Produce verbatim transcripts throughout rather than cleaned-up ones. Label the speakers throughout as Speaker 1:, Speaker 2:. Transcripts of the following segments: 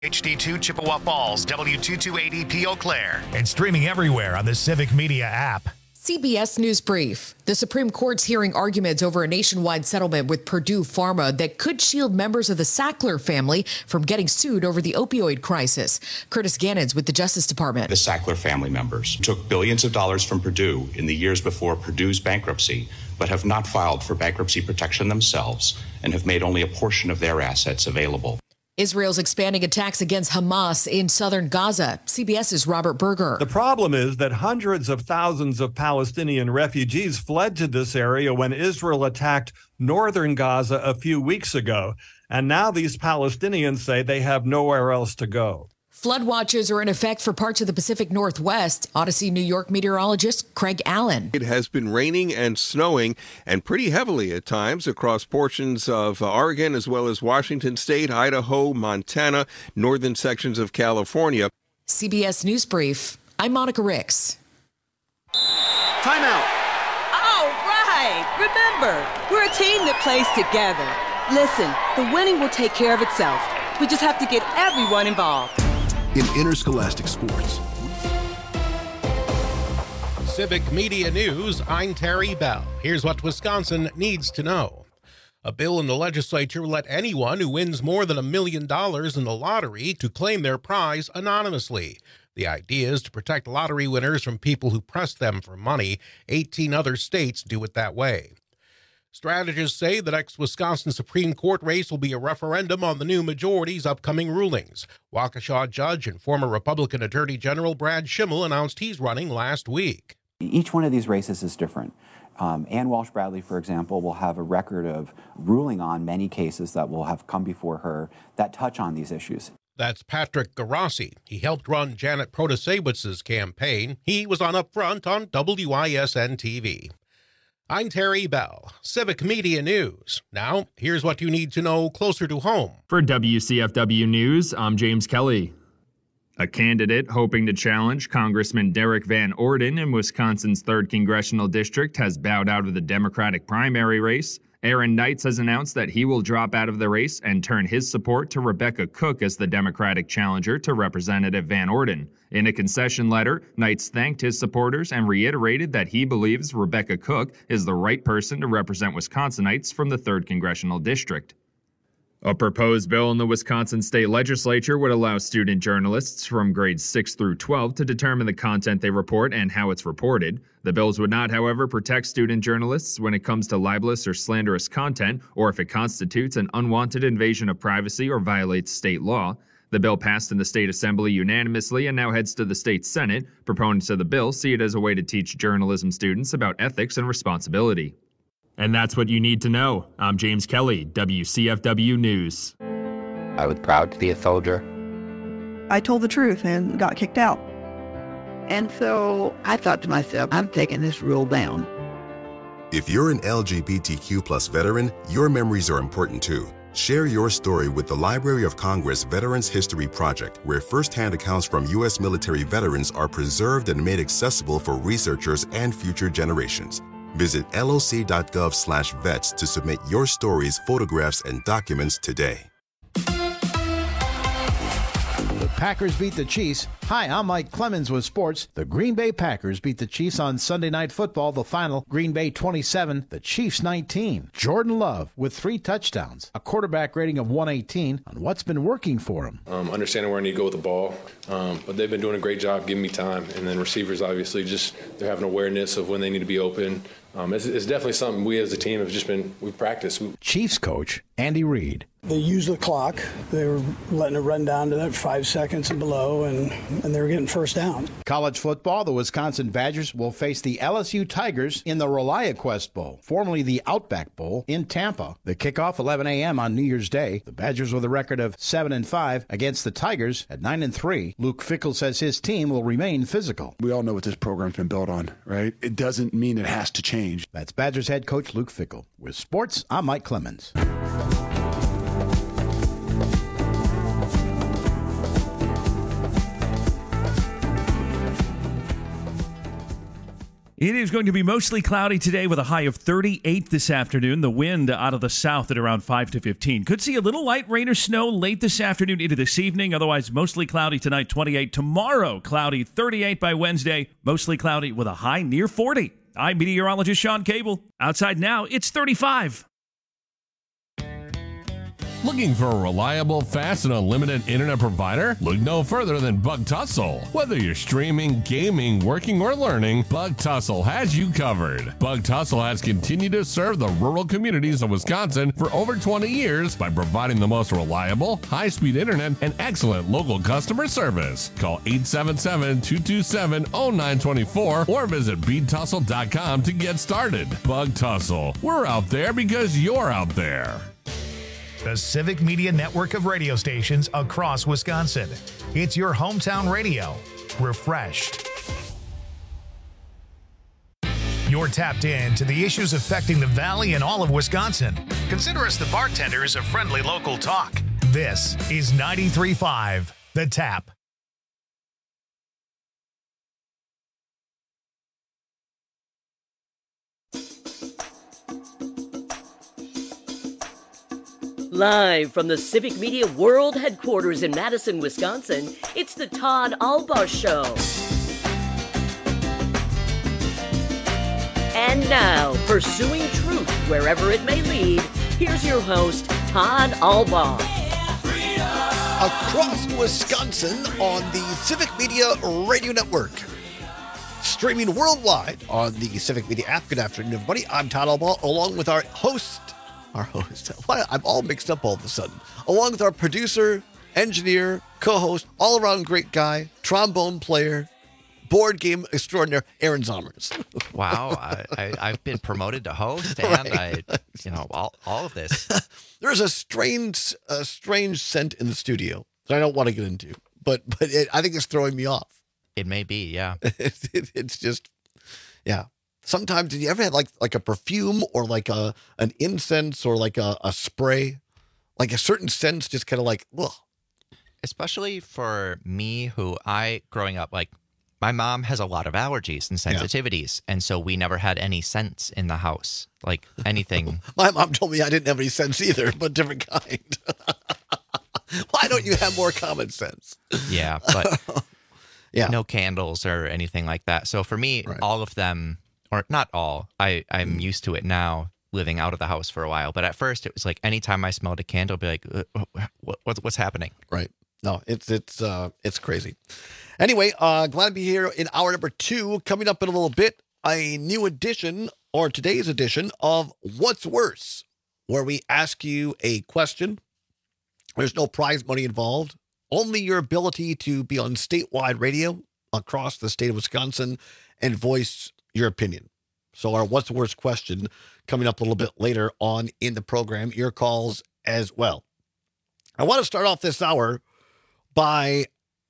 Speaker 1: H D two Chippewa Falls, W two two eight E P Eau Claire.
Speaker 2: And streaming everywhere on the Civic Media app.
Speaker 3: C B S News Brief. The Supreme Court's hearing arguments over a nationwide settlement with Purdue Pharma that could shield members of the Sackler family from getting sued over the opioid crisis. Curtis Gannon's with the Justice Department.
Speaker 4: The Sackler family members took billions of dollars from Purdue in the years before Purdue's bankruptcy, but have not filed for bankruptcy protection themselves and have made only a portion of their assets available.
Speaker 3: Israel's expanding attacks against Hamas in southern Gaza. CBS's Robert Berger.
Speaker 5: The problem is that hundreds of thousands of Palestinian refugees fled to this area when Israel attacked northern Gaza a few weeks ago. And now these Palestinians say they have nowhere else to go.
Speaker 3: Flood watches are in effect for parts of the Pacific Northwest. Odyssey, New York meteorologist Craig Allen.
Speaker 6: It has been raining and snowing, and pretty heavily at times, across portions of Oregon as well as Washington State, Idaho, Montana, northern sections of California.
Speaker 3: C B S News Brief. I'm Monica Ricks.
Speaker 7: Timeout.
Speaker 8: All right. Remember, we're a team that plays together. Listen, the winning will take care of itself. We just have to get everyone involved.
Speaker 9: In interscholastic sports.
Speaker 10: Civic Media News, I'm Terry Bell. Here's what Wisconsin needs to know. A bill in the legislature will let anyone who wins more than a million dollars in the lottery to claim their prize anonymously. The idea is to protect lottery winners from people who press them for money. eighteen other states do it that way. Strategists say the next Wisconsin Supreme Court race will be a referendum on the new majority's upcoming rulings. Waukesha judge and former Republican Attorney General Brad Schimmel announced he's running last week.
Speaker 11: Each one of these races is different. Um, Ann Walsh Bradley, for example, will have a record of ruling on many cases that will have come before her that touch on these issues.
Speaker 10: That's Patrick Garasi. He helped run Janet Protasiewicz's campaign. He was on Up Front on W I S N T V. I'm Terry Bell, Civic Media News. Now, here's what you need to know closer to home.
Speaker 12: For W C F W News, I'm James Kelly. A candidate hoping to challenge Congressman Derek Van Orden in Wisconsin's third Congressional District has bowed out of the Democratic primary race. Aaron Knights has announced that he will drop out of the race and turn his support to Rebecca Cook as the Democratic challenger to Representative Van Orden. In a concession letter, Knights thanked his supporters and reiterated that he believes Rebecca Cook is the right person to represent Wisconsinites from the third Congressional District. A proposed bill in the Wisconsin State Legislature would allow student journalists from grades six through twelve to determine the content they report and how it's reported. The bills would not, however, protect student journalists when it comes to libelous or slanderous content, or if it constitutes an unwanted invasion of privacy or violates state law. The bill passed in the state assembly unanimously and now heads to the state senate. Proponents of the bill see it as a way to teach journalism students about ethics and responsibility. And that's what you need to know. I'm James Kelly, W C F W News.
Speaker 13: I was proud to be a soldier.
Speaker 14: I told the truth and got kicked out.
Speaker 15: And so I thought to myself, I'm taking this rule down.
Speaker 16: If you're an L G B T Q plus veteran, your memories are important too. Share your story with the Library of Congress Veterans History Project, where firsthand accounts from U S military veterans are preserved and made accessible for researchers and future generations. Visit loc.gov slash vets to submit your stories, photographs, and documents today.
Speaker 17: The Packers beat the Chiefs. Hi, I'm Mike Clemens with sports. The Green Bay Packers beat the Chiefs on Sunday Night Football. The final, Green Bay twenty-seven, the Chiefs nineteen. Jordan Love with three touchdowns, a quarterback rating of one eighteen on what's been working for him.
Speaker 18: Um, understanding where I need to go with the ball, um, but they've been doing a great job giving me time. And then receivers, obviously, just they're having awareness of when they need to be open. Um, it's, it's definitely something we as a team have just been, we've practiced. We-
Speaker 17: Chiefs coach Andy Reid.
Speaker 19: They used the clock. They were letting it run down to that five seconds and below, and, and they were getting first down.
Speaker 17: College football, the Wisconsin Badgers will face the L S U Tigers in the ReliaQuest Bowl, formerly the Outback Bowl, in Tampa. The kickoff eleven a.m. on New Year's Day. The Badgers with a record of seven and five against the Tigers at nine and three. Luke Fickell says his team will remain physical.
Speaker 9: We all know what this program's been built on, right? It doesn't mean it has to change.
Speaker 17: That's Badgers head coach Luke Fickell. With sports, I'm Mike Clemens.
Speaker 7: It is going to be mostly cloudy today with a high of thirty-eight this afternoon. The wind out of the south at around five to fifteen. Could see a little light rain or snow late this afternoon into this evening. Otherwise, mostly cloudy tonight, twenty-eight. Tomorrow, cloudy, thirty-eight by Wednesday. Mostly cloudy with a high near forty. I'm meteorologist Sean Cable. Outside now, it's thirty-five.
Speaker 20: Looking for a reliable, fast, and unlimited internet provider? Look no further than Bug Tussle. Whether you're streaming, gaming, working, or learning, Bug Tussle has you covered. Bug Tussle has continued to serve the rural communities of Wisconsin for over twenty years by providing the most reliable, high-speed internet and excellent local customer service. Call eight seven seven, two two seven, zero nine two four or visit bead tussle dot com to get started. Bug Tussle. We're out there because you're out there.
Speaker 2: The Civic Media network of radio stations across Wisconsin. It's your hometown radio. Refreshed. You're tapped in to the issues affecting the Valley and all of Wisconsin. Consider us the bartenders of friendly local talk. This is ninety-three point five The Tap.
Speaker 21: Live from the Civic Media World Headquarters in Madison, Wisconsin, it's the Todd Albaugh Show. And now, pursuing truth wherever it may lead, here's your host, Todd Albaugh.
Speaker 22: Across Wisconsin on the Civic Media Radio Network. Streaming worldwide on the Civic Media app. Good afternoon, everybody. I'm Todd Albaugh, along with our host, Our host. Why, I'm all mixed up all of a sudden. Along with our producer, engineer, co-host, all-around great guy, trombone player, board game extraordinaire, Aaron Zommers.
Speaker 23: Wow, I, I, I've been promoted to host, and right. I, you know, all, all of this.
Speaker 22: There's a strange, a strange scent in the studio that I don't want to get into, but but it, I think it's throwing me off.
Speaker 23: It may be, yeah.
Speaker 22: it, it, it's just, yeah. Sometimes, did you ever have like like a perfume or like a an incense or like a, a spray, like a certain scent, just kind of like, ugh.
Speaker 23: Especially for me, who I growing up, like my mom has a lot of allergies and sensitivities, yeah. and so we never had any scents in the house, like anything.
Speaker 22: My mom told me I didn't have any sense either, but different kind. Why don't you have more common sense?
Speaker 23: Yeah, but
Speaker 22: yeah,
Speaker 23: no candles or anything like that. So for me, right. all of them. Or not all. I, I'm mm. used to it now, living out of the house for a while. But at first, it was like anytime I smelled a candle, I'd be like, what, what, what's happening?
Speaker 22: Right. No, it's it's uh, it's crazy. Anyway, uh, glad to be here in hour number two. Coming up in a little bit, a new edition, or today's edition, of What's Worse, where we ask you a question. There's no prize money involved. Only your ability to be on statewide radio across the state of Wisconsin and voice your opinion. So our What's the Worst question coming up a little bit later on in the program. Your calls as well. I want to start off this hour by,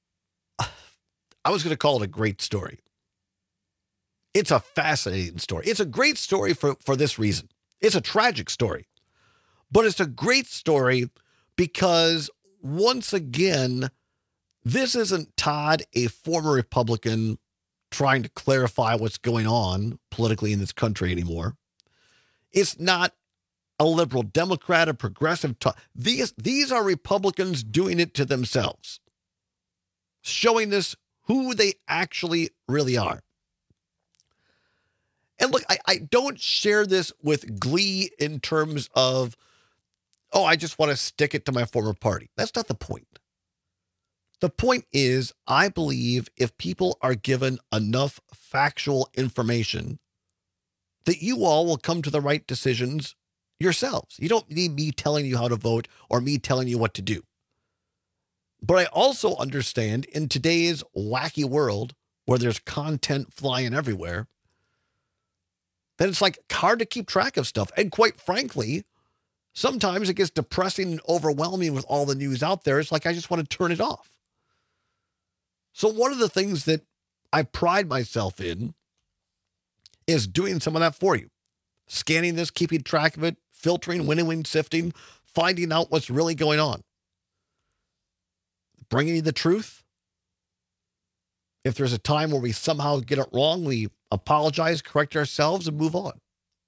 Speaker 22: I was going to call it a great story. It's a fascinating story. It's a great story for, for this reason. It's a tragic story, but it's a great story because once again, this isn't Todd, a former Republican, trying to clarify what's going on politically in this country anymore. It's not a liberal Democrat, a progressive. T- these, these are Republicans doing it to themselves, showing us who they actually really are. And look, I, I don't share this with glee in terms of, oh, I just want to stick it to my former party. That's not the point. The point is, I believe if people are given enough factual information, that you all will come to the right decisions yourselves. You don't need me telling you how to vote or me telling you what to do. But I also understand in today's wacky world where there's content flying everywhere, that it's like hard to keep track of stuff. And quite frankly, sometimes it gets depressing and overwhelming with all the news out there. It's like I just want to turn it off. So one of the things that I pride myself in is doing some of that for you. Scanning this, keeping track of it, filtering, winnowing, sifting, finding out what's really going on. Bringing you the truth. If there's a time where we somehow get it wrong, we apologize, correct ourselves, and move on.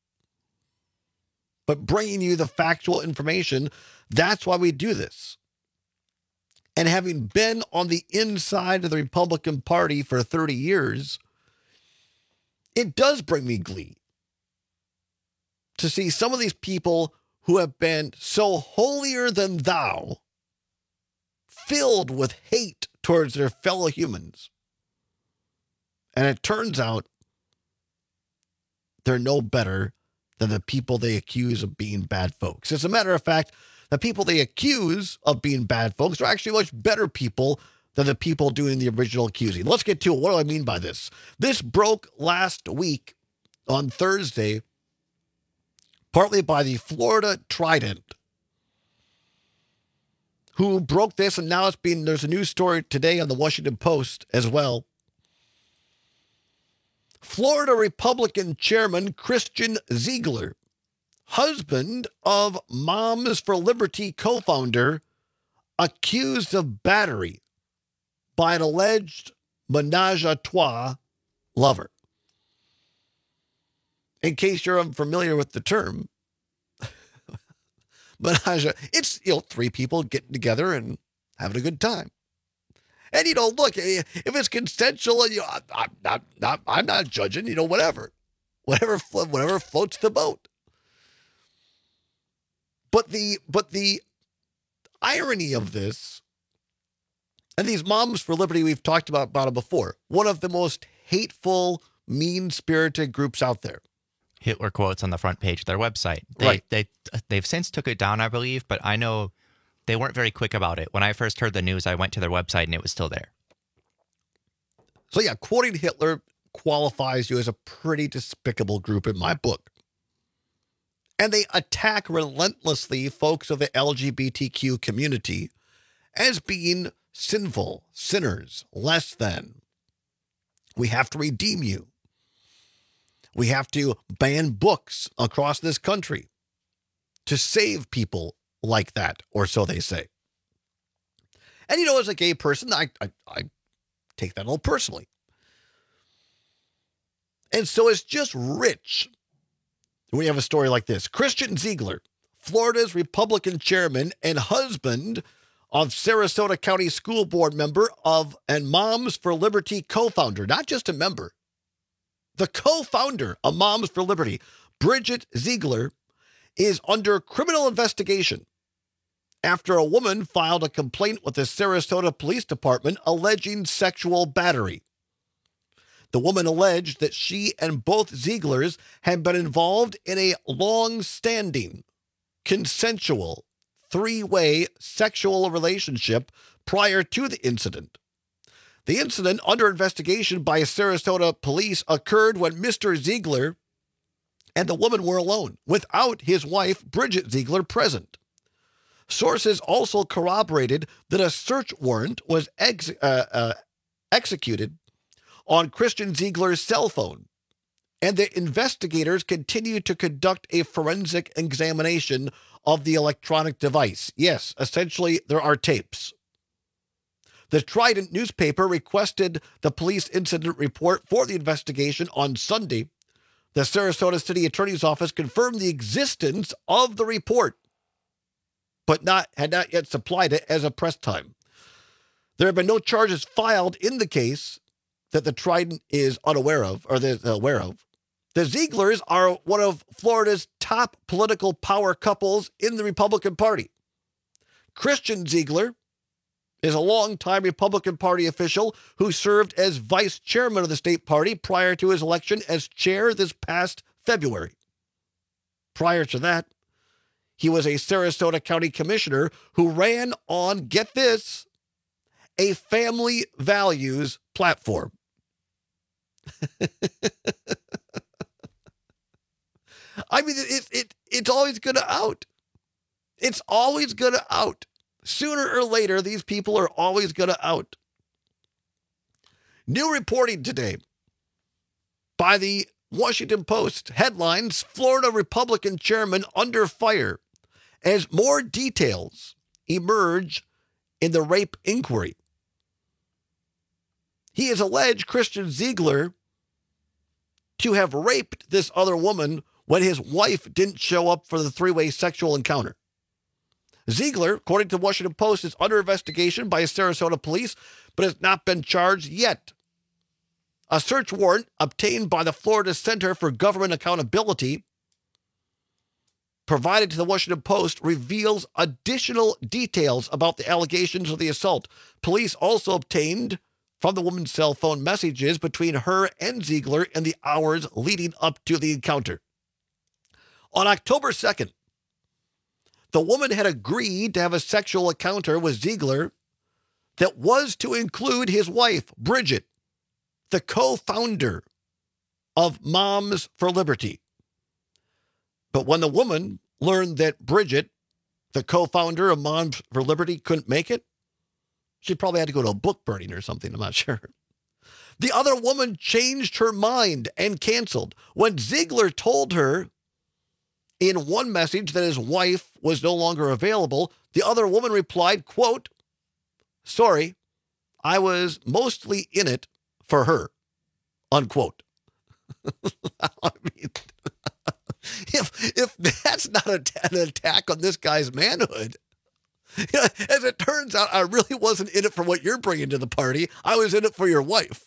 Speaker 22: But bringing you the factual information, that's why we do this. And having been on the inside of the Republican Party for thirty years, it does bring me glee to see some of these people who have been so holier than thou, filled with hate towards their fellow humans. And it turns out they're no better than the people they accuse of being bad folks. As a matter of fact, the people they accuse of being bad folks are actually much better people than the people doing the original accusing. Let's get to it. What do I mean by this? This broke last week on Thursday, partly by the Florida Trident, who broke this, and now it's been, there's a news story today on the Washington Post as well. Florida Republican Chairman Christian Ziegler, husband of Moms for Liberty co-founder, accused of battery by an alleged menage a trois lover. In case you're unfamiliar with the term, menage, it's, you know, three people getting together and having a good time. And, you know, look, if it's consensual, you know, I'm not, not, I'm not judging, you know, whatever, whatever, whatever floats the boat. But the, but the irony of this, and these Moms for Liberty, we've talked about, about it before, one of the most hateful, mean-spirited groups out there.
Speaker 23: Hitler quotes on the front page of their website. They,
Speaker 22: right.
Speaker 23: They, they've since took it down, I believe, but I know they weren't very quick about it. When I first heard the news, I went to their website and it was still there.
Speaker 22: So yeah, quoting Hitler qualifies you as a pretty despicable group in my book. And they attack relentlessly folks of the L G B T Q community as being sinful, sinners, less than. We have to redeem you. We have to ban books across this country to save people like that, or so they say. And, you know, as a gay person, I, I, I take that a little personally. And so it's just rich. We have a story like this. Christian Ziegler, Florida's Republican chairman and husband of Sarasota County School Board member of and Moms for Liberty co-founder, not just a member, the co-founder of Moms for Liberty, Bridget Ziegler, is under criminal investigation after a woman filed a complaint with the Sarasota Police Department alleging sexual battery. The woman alleged that she and both Zieglers had been involved in a long-standing, consensual, three-way sexual relationship prior to the incident. The incident, under investigation by Sarasota police, occurred when Mister Ziegler and the woman were alone, without his wife, Bridget Ziegler, present. Sources also corroborated that a search warrant was ex- uh, uh, executed on Christian Ziegler's cell phone, and the investigators continued to conduct a forensic examination of the electronic device. Yes, essentially, there are tapes. The Trident newspaper requested the police incident report for the investigation on Sunday. The Sarasota City Attorney's Office confirmed the existence of the report, but not had not yet supplied it as a press time. There have been no charges filed in the case that the Trident is unaware of, or they're aware of. The Zieglers are one of Florida's top political power couples in the Republican Party. Christian Ziegler is a longtime Republican Party official who served as vice chairman of the state party prior to his election as chair this past February. Prior to that, he was a Sarasota County commissioner who ran on, get this, a family values platform. I mean, it, it, it's always going to out. It's always going to out. Sooner or later, these people are always going to out. New reporting today by the Washington Post. Headlines, Florida Republican chairman under fire as more details emerge in the rape inquiry. He has alleged Christian Ziegler to have raped this other woman when his wife didn't show up for the three-way sexual encounter. Ziegler, according to the Washington Post, is under investigation by Sarasota police, but has not been charged yet. A search warrant obtained by the Florida Center for Government Accountability, provided to the Washington Post, reveals additional details about the allegations of the assault. Police also obtained from the woman's cell phone messages between her and Ziegler in the hours leading up to the encounter. On October second, the woman had agreed to have a sexual encounter with Ziegler that was to include his wife, Bridget, the co-founder of Moms for Liberty. But when the woman learned that Bridget, the co-founder of Moms for Liberty, couldn't make it, she probably had to go to a book burning or something, I'm not sure. The other woman changed her mind and canceled. When Ziegler told her in one message that his wife was no longer available, the other woman replied, quote, "Sorry, I was mostly in it for her," unquote. I mean, if, if that's not a, an attack on this guy's manhood, as it turns out, I really wasn't in it for what you're bringing to the party. I was in it for your wife.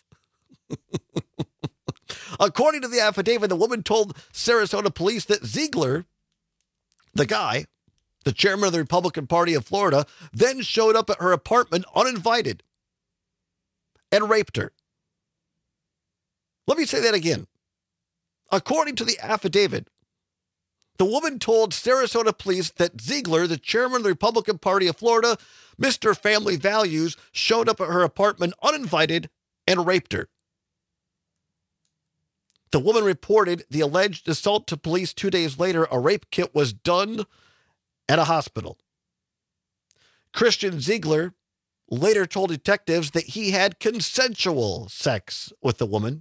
Speaker 22: According to the affidavit, the woman told Sarasota police that Ziegler, the guy, the chairman of the Republican Party of Florida, then showed up at her apartment uninvited and raped her. Let me say that again. According to the affidavit, the woman told Sarasota police that Ziegler, the chairman of the Republican Party of Florida, Mister Family Values, showed up at her apartment uninvited and raped her. The woman reported the alleged assault to police two days later. A rape kit was done at a hospital. Christian Ziegler later told detectives that he had consensual sex with the woman,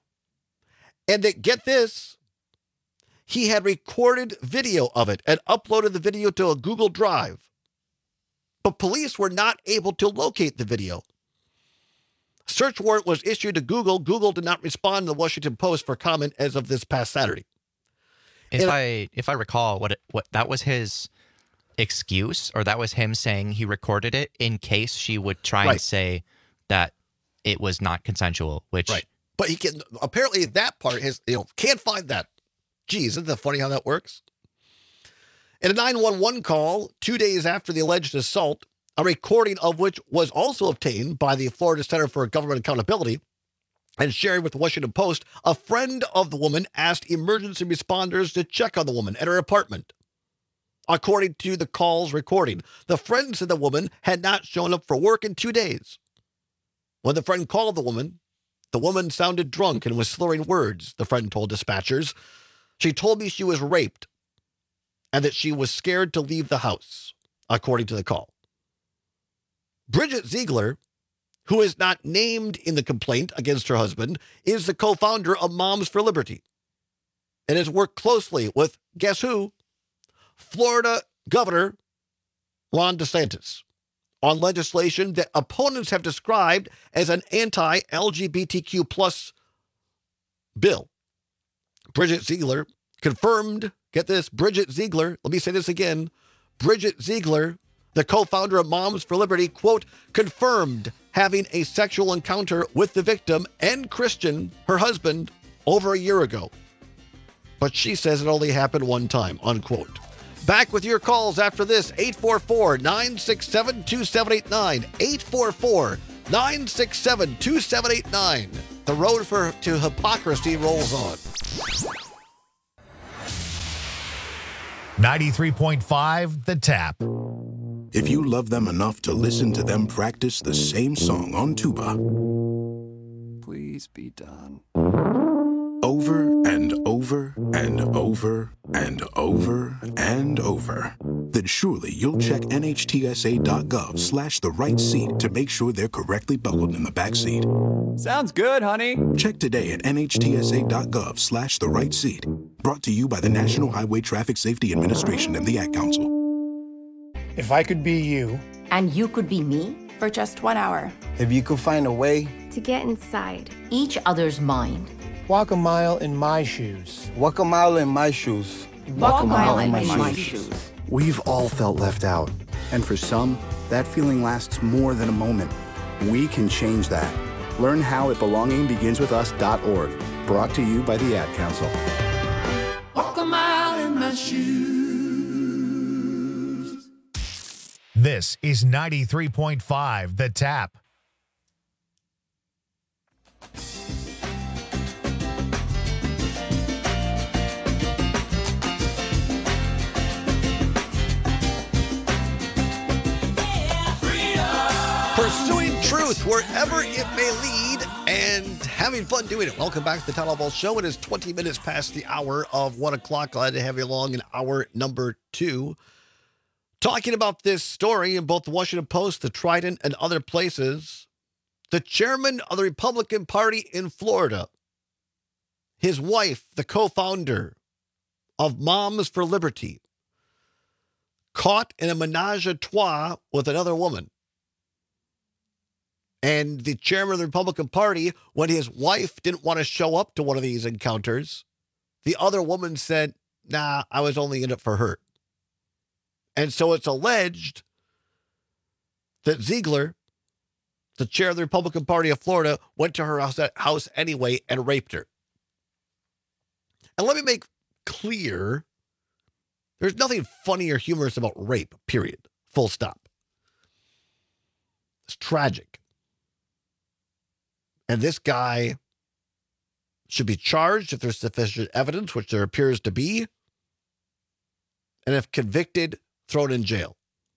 Speaker 22: and that, get this, he had recorded video of it and uploaded the video to a Google Drive. But police were not able to locate the video. A search warrant was issued to Google. Google did not respond to the Washington Post for comment as of this past Saturday.
Speaker 23: If
Speaker 22: And-
Speaker 23: I if I recall, what it, what that was his excuse, or that was him saying he recorded it in case she would try
Speaker 22: Right.
Speaker 23: and say that it was not consensual, which
Speaker 22: Right. But he can, apparently that part is, you know, can't find that. Geez, isn't that funny how that works? In a nine one one call, two days after the alleged assault, a recording of which was also obtained by the Florida Center for Government Accountability and shared with the Washington Post, a friend of the woman asked emergency responders to check on the woman at her apartment. According to the call's recording, the friend said the woman had not shown up for work in two days. When the friend called the woman, the woman sounded drunk and was slurring words, the friend told dispatchers. She told me she was raped and that she was scared to leave the house, according to the call. Bridget Ziegler, who is not named in the complaint against her husband, is the co-founder of Moms for Liberty and has worked closely with, guess who? Florida Governor Ron DeSantis on legislation that opponents have described as an anti-L G B T Q plus bill. Bridget Ziegler confirmed, get this, Bridget Ziegler, let me say this again, Bridget Ziegler, the co-founder of Moms for Liberty, quote, confirmed having a sexual encounter with the victim and Christian, her husband, over a year ago. But she says it only happened one time, unquote. Back with your calls after this, eight four four, nine six seven, two seven eight nine, eight four four, nine six seven, two seven eight nine. The road for to hypocrisy rolls on.
Speaker 2: ninety-three point five The Tap.
Speaker 1: If you love them enough to listen to them practice the same song on tuba,
Speaker 4: Please be done.
Speaker 1: over and over and over and over and over, then surely you'll check nhtsa.gov slash the right seat to make sure they're correctly buckled in the back seat.
Speaker 4: Sounds good, honey.
Speaker 1: Check today at nhtsa.gov slash the right seat. Brought to you by the National Highway Traffic Safety Administration and the Ad Council.
Speaker 5: If I could be you,
Speaker 24: and you could be me,
Speaker 25: for just one hour.
Speaker 5: if you could find a way
Speaker 25: To get inside
Speaker 24: each other's mind,
Speaker 5: Walk a mile in my shoes.
Speaker 3: Walk a mile in my shoes.
Speaker 6: Walk a mile in my, my shoes. shoes.
Speaker 8: We've all felt left out. And for some, that feeling lasts more than a moment. We can change that. Learn how at belonging begins with us dot org. Brought to you by the Ad Council.
Speaker 6: Walk a mile in my shoes.
Speaker 2: This is ninety-three point five The Tap.
Speaker 22: Pursuing truth wherever it may lead and having fun doing it. Welcome back to the Town Hall Ball Show. It is twenty minutes past the hour of one o'clock. Glad to have you along in hour number two. Talking about this story in both the Washington Post, the Trident, and other places. The chairman of the Republican Party in Florida, his wife, the co-founder of Moms for Liberty, caught in a menage a trois with another woman. And the chairman of the Republican Party, when his wife didn't want to show up to one of these encounters, the other woman said, nah, I was only in it for her. And so it's alleged that Ziegler, the chair of the Republican Party of Florida, went to her house, house anyway and raped her. And let me make clear, there's nothing funny or humorous about rape, period. Full stop. It's tragic. And this guy should be charged if there's sufficient evidence, which there appears to be. And if convicted, thrown in jail.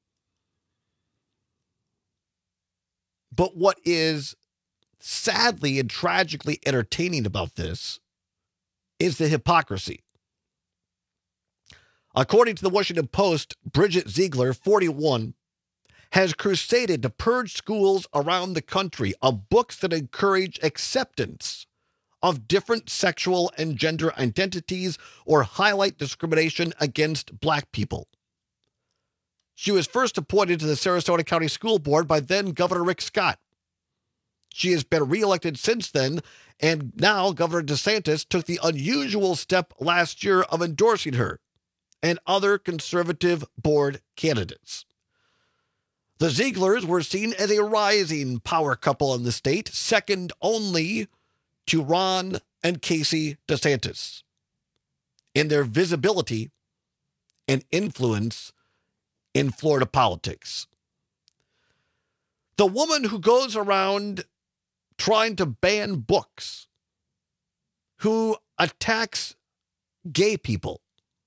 Speaker 22: But what is sadly and tragically entertaining about this is the hypocrisy. According to the Washington Post, Bridget Ziegler, forty-one, has crusaded to purge schools around the country of books that encourage acceptance of different sexual and gender identities or highlight discrimination against Black people. She was first appointed to the Sarasota County School Board by then Governor Rick Scott. She has been reelected since then, and now Governor DeSantis took the unusual step last year of endorsing her and other conservative board candidates. The Zieglers were seen as a rising power couple in the state, second only to Ron and Casey DeSantis in their visibility and influence in Florida politics. The woman who goes around trying to ban books, who attacks gay people,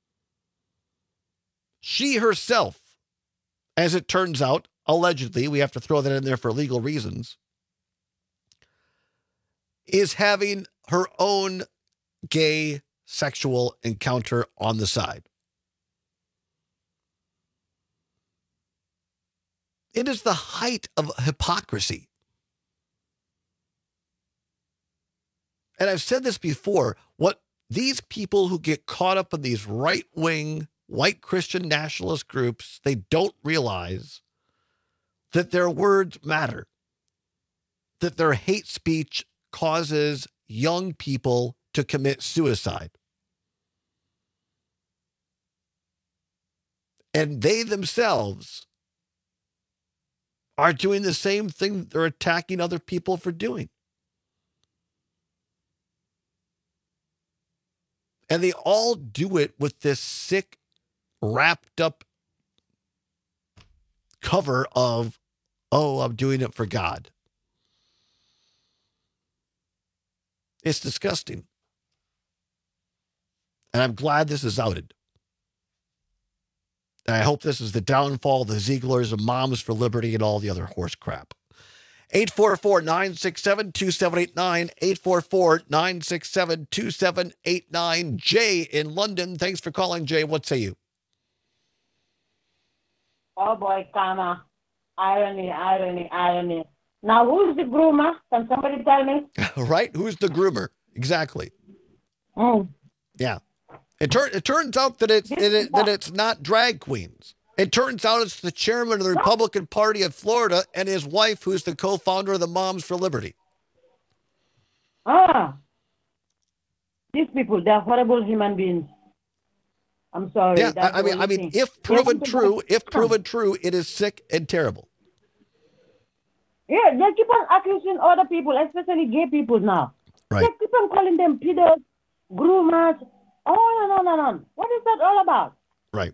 Speaker 22: she herself, as it turns out, allegedly, we have to throw that in there for legal reasons, is having her own gay sexual encounter on the side. It is the height of hypocrisy. And I've said this before, what these people who get caught up in these right-wing white Christian nationalist groups, they don't realize that their words matter, that their hate speech causes young people to commit suicide. And they themselves are doing the same thing that they're attacking other people for doing. And they all do it with this sick, wrapped up cover of, oh, I'm doing it for God. It's disgusting. And I'm glad this is outed. And I hope this is the downfall of the Zieglers and Moms for Liberty and all the other horse crap. eight four four, nine six seven, two seven eight nine, eight four four, nine six seven, two seven eight nine. Jay in London. Thanks for calling, Jay. What say you?
Speaker 11: Oh, boy, comma. Irony, irony, irony. Now, who's the groomer? Can somebody tell me?
Speaker 22: Right? Who's the groomer? Exactly.
Speaker 11: Mm.
Speaker 22: Yeah. It, tur- it turns out that it's, it, it, that it's not drag queens. It turns out it's the chairman of the Republican Party of Florida and his wife, who's the co-founder of the Moms for Liberty.
Speaker 11: Ah. These people, they're horrible human beings. I'm sorry.
Speaker 22: Yeah,
Speaker 11: That's
Speaker 22: I, I
Speaker 11: the
Speaker 22: mean, I
Speaker 11: only
Speaker 22: mean,
Speaker 11: thing.
Speaker 22: if proven
Speaker 11: They-
Speaker 22: true, if proven true, it is sick and terrible.
Speaker 11: Yeah, they keep on accusing other people, especially gay people now.
Speaker 22: Right.
Speaker 11: They keep on calling them pedos, groomers, on and on and on. What is that all about?
Speaker 22: Right.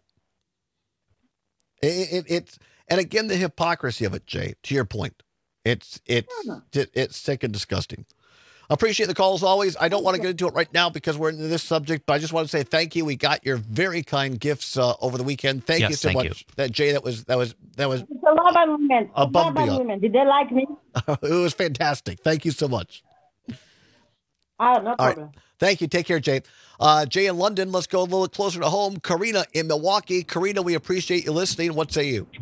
Speaker 22: It, it, it's and again the hypocrisy of it, Jay. To your point, it's it's it, it's sick and disgusting. Appreciate the call as always. I don't want to get into it right now because we're into this subject, but I just want to say thank you. We got your very kind gifts uh, over the weekend. Thank
Speaker 23: Yes,
Speaker 22: you so
Speaker 23: thank
Speaker 22: much,
Speaker 23: you.
Speaker 22: that Jay. That was that was that was
Speaker 11: It's a love and women. It's
Speaker 22: Above
Speaker 11: love
Speaker 22: and
Speaker 11: and
Speaker 22: beyond.
Speaker 11: women. Did they like me?
Speaker 22: it was fantastic. Thank you so much.
Speaker 11: Oh, no
Speaker 22: All
Speaker 11: problem.
Speaker 22: right. Thank you. Take care, Jay. Uh, Jay in London. Let's go a little closer to home. Karina in Milwaukee. Karina, we appreciate you listening. What say you?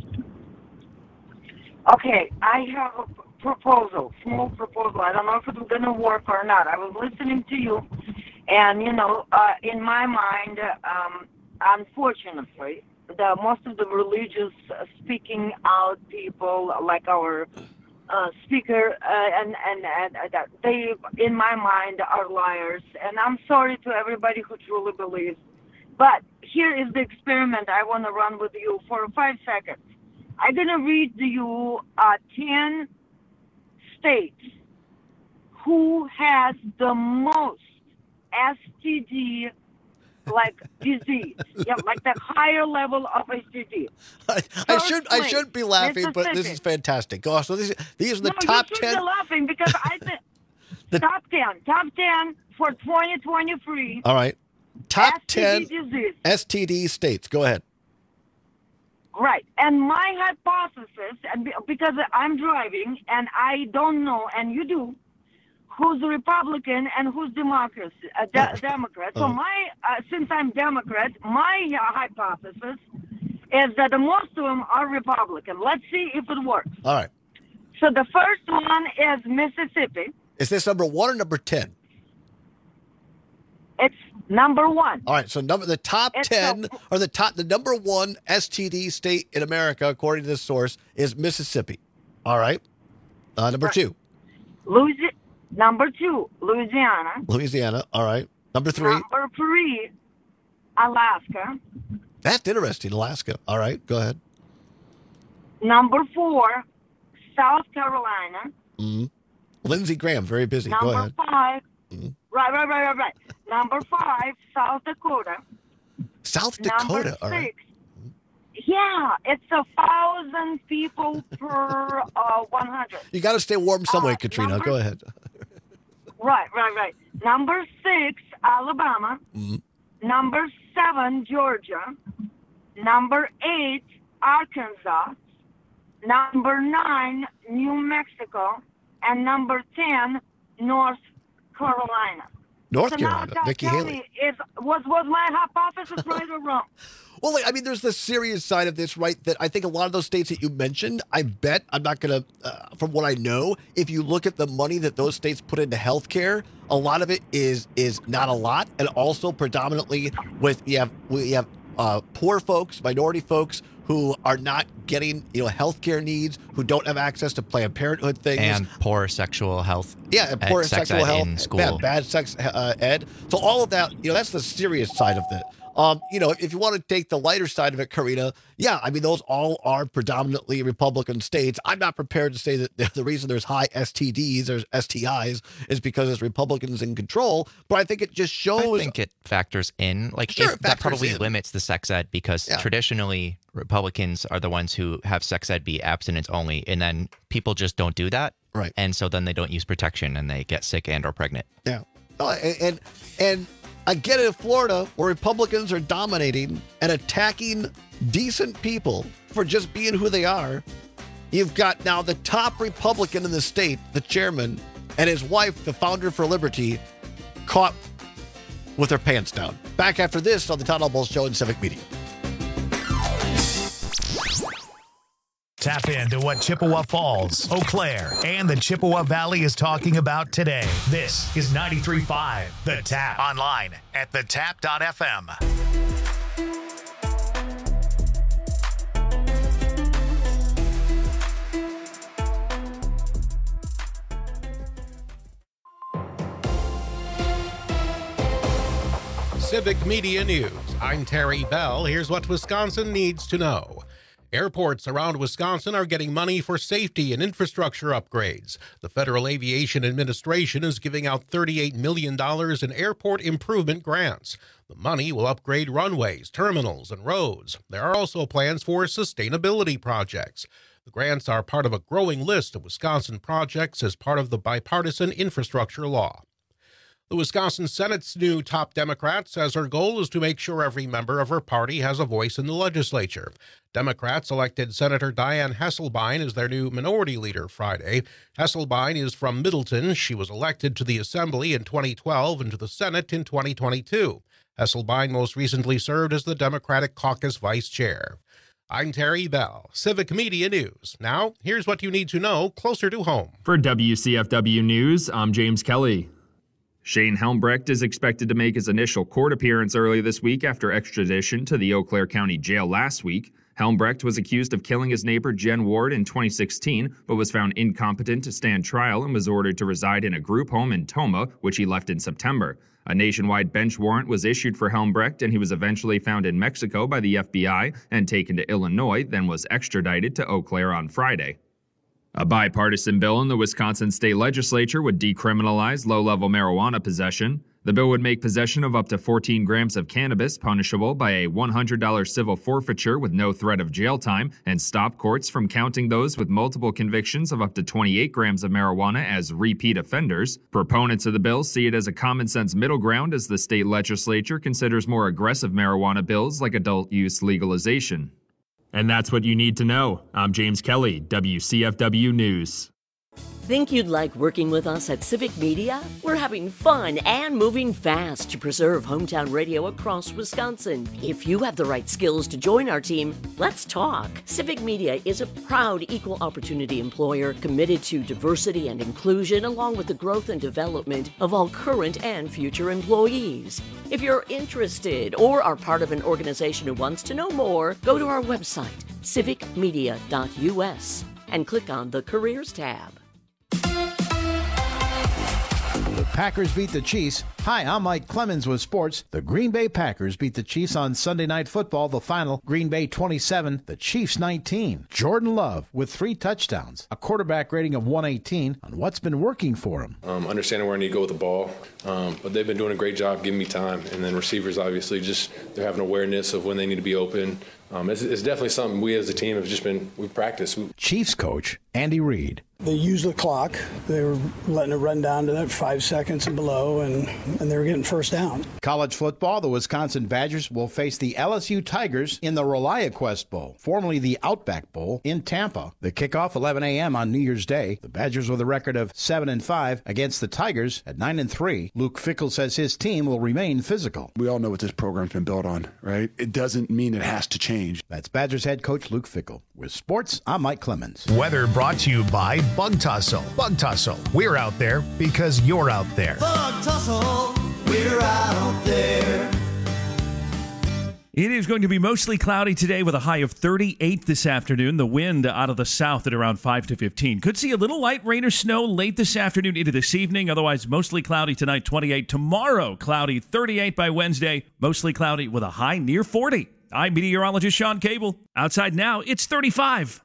Speaker 10: Okay, I have a p- proposal, small proposal. I don't know if it's going to work or not. I was listening to you, and, you know, uh, in my mind, um, unfortunately, the most of the religious uh, speaking out people, like our uh, speaker, uh, and, and, and uh, that they, in my mind, are liars. And I'm sorry to everybody who truly believes. But here is the experiment I want to run with you for five seconds. I'm going to read to you uh, ten states who has the most S T D like disease, yeah, like the higher level of S T D.
Speaker 22: I, I should I shouldn't be laughing, but this is fantastic. Gosh, so these these are the
Speaker 10: no,
Speaker 22: top
Speaker 10: you
Speaker 22: ten.
Speaker 10: be laughing because I think
Speaker 22: The-
Speaker 10: top ten, top ten for twenty twenty-three.
Speaker 22: All right, top
Speaker 10: S T D
Speaker 22: ten
Speaker 10: disease.
Speaker 22: S T D states. Go ahead.
Speaker 10: Right. And my hypothesis, and be- because I'm driving and I don't know, and you do, who's Republican and who's Democracy, uh, de- Democrat. So
Speaker 22: Uh-huh.
Speaker 10: my, uh, since I'm Democrat, my uh, hypothesis is that the most of them are Republican. Let's see if it works.
Speaker 22: All right.
Speaker 10: So the first one is Mississippi.
Speaker 22: Is this number one or number ten?
Speaker 10: It's number one.
Speaker 22: All right. So number the top
Speaker 10: It's
Speaker 22: ten or the top the number one S T D state in America, according to this source, is Mississippi. All right. Uh, number
Speaker 10: Right.
Speaker 22: two,
Speaker 10: Louisi- number two, Louisiana.
Speaker 22: Louisiana. All right. Number three.
Speaker 10: Number three, Alaska.
Speaker 22: That's interesting. Alaska. All right. Go ahead.
Speaker 10: Number four, South Carolina.
Speaker 22: Mm. Lindsey Graham, very busy. Go
Speaker 10: Number
Speaker 22: ahead.
Speaker 10: five,
Speaker 22: Mhm.
Speaker 10: right, right, right, right, right. Number five, South Dakota.
Speaker 22: South
Speaker 10: Number
Speaker 22: Dakota. All right.
Speaker 10: six, yeah, it's a thousand people per uh, one hundred.
Speaker 22: You got to stay warm some way,
Speaker 10: Uh,
Speaker 22: Katrina.
Speaker 10: number-
Speaker 22: Go ahead.
Speaker 10: Right, right, right. Number six, Alabama.
Speaker 22: Mhm.
Speaker 10: Number seven, Georgia. Number eight, Arkansas. Number nine, New Mexico. And number ten, North Carolina.
Speaker 22: North
Speaker 10: so
Speaker 22: Carolina.
Speaker 10: Now,
Speaker 22: Nikki
Speaker 10: tell
Speaker 22: Haley.
Speaker 10: me, is, was, was my hypothesis right or wrong?
Speaker 22: Well, like, I mean, there's the serious side of this, right? That I think a lot of those states that you mentioned, I bet, I'm not going to, uh, from what I know, if you look at the money that those states put into healthcare, a lot of it is is not a lot, and also predominantly with you have we have uh, poor folks, minority folks who are not getting you know healthcare needs, who don't have access to Planned Parenthood things,
Speaker 23: And poor sexual health.
Speaker 22: yeah, and
Speaker 23: ed-
Speaker 22: poor
Speaker 23: sex
Speaker 22: sexual
Speaker 23: ed
Speaker 22: health,
Speaker 23: in school.
Speaker 22: bad, bad sex uh, ed. So all of that, you know, that's the serious side of it. Um, you know, if you want to take the lighter side of it, Karina, yeah, I mean, those all are predominantly Republican states. I'm not prepared to say that the, the reason there's high S T Ds or S T Is is because it's Republicans in control. But I think it just shows.
Speaker 23: I think it factors in. Like
Speaker 22: Sure,
Speaker 23: if,
Speaker 22: it
Speaker 23: that
Speaker 22: factors
Speaker 23: probably
Speaker 22: in.
Speaker 23: limits the sex ed because
Speaker 22: Yeah.
Speaker 23: traditionally Republicans are the ones who have sex ed be abstinence only, and then people just don't do that.
Speaker 22: Right.
Speaker 23: And so then they don't use protection and they get sick and or pregnant.
Speaker 22: Yeah. Oh, and, and and again in Florida, where Republicans are dominating and attacking decent people for just being who they are, you've got now the top Republican in the state, the chairman, and his wife, the founder for Liberty, caught with their pants down. Back after this on the Todd Alballs Show in Civic Media.
Speaker 2: Tap into what Chippewa Falls, Eau Claire, and the Chippewa Valley is talking about today. This is ninety-three point five The Tap. Online at the tap dot f m.
Speaker 12: Civic Media News. I'm Terry Bell. Here's what Wisconsin needs to know. Airports around Wisconsin are getting money for safety and infrastructure upgrades. The Federal Aviation Administration is giving out thirty-eight million dollars in airport improvement grants. The money will upgrade runways, terminals, and roads. There are also plans for sustainability projects. The grants are part of a growing list of Wisconsin projects as part of the bipartisan infrastructure law. The Wisconsin Senate's new top Democrat says her goal is to make sure every member of her party has a voice in the legislature. Democrats elected Senator Dianne Hesselbein as their new minority leader Friday. Hesselbein is from Middleton. She was elected to the Assembly in twenty twelve and to the Senate in twenty twenty-two. Hesselbein most recently served as the Democratic Caucus Vice Chair. I'm Terry Bell, Civic Media News. Now, here's what you need to know closer to home.
Speaker 13: For W C F W News, I'm James Kelly. Shane Helmbrecht is expected to make his initial court appearance early this week after extradition to the Eau Claire County Jail last week. Helmbrecht was accused of killing his neighbor Jen Ward in twenty sixteen, but was found incompetent to stand trial and was ordered to reside in a group home in Tomah, which he left in September. A nationwide bench warrant was issued for Helmbrecht, and he was eventually found in Mexico by the F B I and taken to Illinois, then was extradited to Eau Claire on Friday. A bipartisan bill in the Wisconsin state legislature would decriminalize low-level marijuana possession. The bill would make possession of up to fourteen grams of cannabis punishable by a one hundred dollars civil forfeiture with no threat of jail time and stop courts from counting those with multiple convictions of up to twenty-eight grams of marijuana as repeat offenders. Proponents of the bill see it as a common-sense middle ground as the state legislature considers more aggressive marijuana bills like adult use legalization. And that's what you need to know. I'm James Kelly, W C F W News.
Speaker 21: Think you'd like working with us at Civic Media? We're having fun and moving fast to preserve hometown radio across Wisconsin. If you have the right skills to join our team, let's talk. Civic Media is a proud equal opportunity employer committed to diversity and inclusion along with the growth and development of all current and future employees. If you're interested or are part of an organization who wants to know more, go to our website, civic media dot U S, and click on the Careers tab.
Speaker 17: The Packers beat the Chiefs. Hi, I'm Mike Clemens with sports. The Green Bay Packers beat the Chiefs on Sunday Night Football. The final, Green Bay twenty-seven, the Chiefs nineteen. Jordan Love with three touchdowns, a quarterback rating of one eighteen on what's been working for him.
Speaker 18: Um, understanding where I need to go with the ball, um, but they've been doing a great job giving me time. And then receivers, obviously, just they're having awareness of when they need to be open. Um, it's, it's definitely something we as a team have just been, we've practiced.
Speaker 17: Chiefs coach Andy Reid.
Speaker 19: They used the clock. They were letting it run down to that five seconds and below, and, and they were getting first down.
Speaker 17: College football, the Wisconsin Badgers will face the L S U Tigers in the ReliaQuest Bowl, formerly the Outback Bowl, in Tampa. The kickoff eleven a.m. on New Year's Day. The Badgers with a record of seven and five against the Tigers at nine and three. Luke Fickell says his team will remain physical.
Speaker 9: We all know what this program's been built on, right? It doesn't mean it has to change.
Speaker 17: That's Badgers head coach Luke Fickell. With sports, I'm Mike Clemens.
Speaker 2: Weather brought to you by Bug Tussle. Bug Tussle. We're out there because you're out there.
Speaker 6: Bug Tussle. We're out there.
Speaker 7: It is going to be mostly cloudy today with a high of thirty-eight this afternoon. The wind out of the south at around five to fifteen. Could see a little light rain or snow late this afternoon into this evening. Otherwise, mostly cloudy tonight, twenty-eight. Tomorrow, cloudy, thirty-eight by Wednesday. Mostly cloudy with a high near forty. I'm meteorologist Sean Cable. Outside now, it's thirty-five.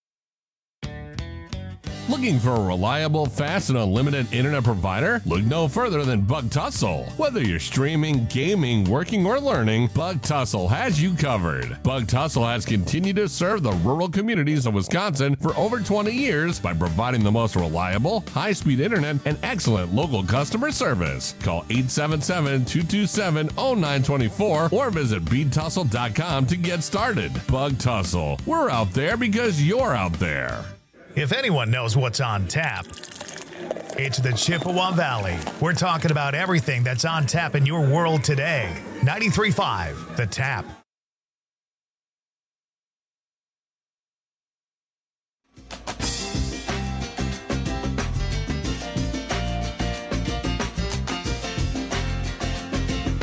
Speaker 20: Looking for a reliable, fast, and unlimited internet provider? Look no further than Bug Tussle. Whether you're streaming, gaming, working, or learning, Bug Tussle has you covered. Bug Tussle has continued to serve the rural communities of Wisconsin for over twenty years by providing the most reliable, high-speed internet and excellent local customer service. Call eight seven seven, two two seven, zero nine two four or visit bead tussle dot com to get started. Bug Tussle. We're out there because you're out there.
Speaker 2: If anyone knows what's on tap, it's the Chippewa Valley. We're talking about everything that's on tap in your world today. ninety-three point five, The Tap.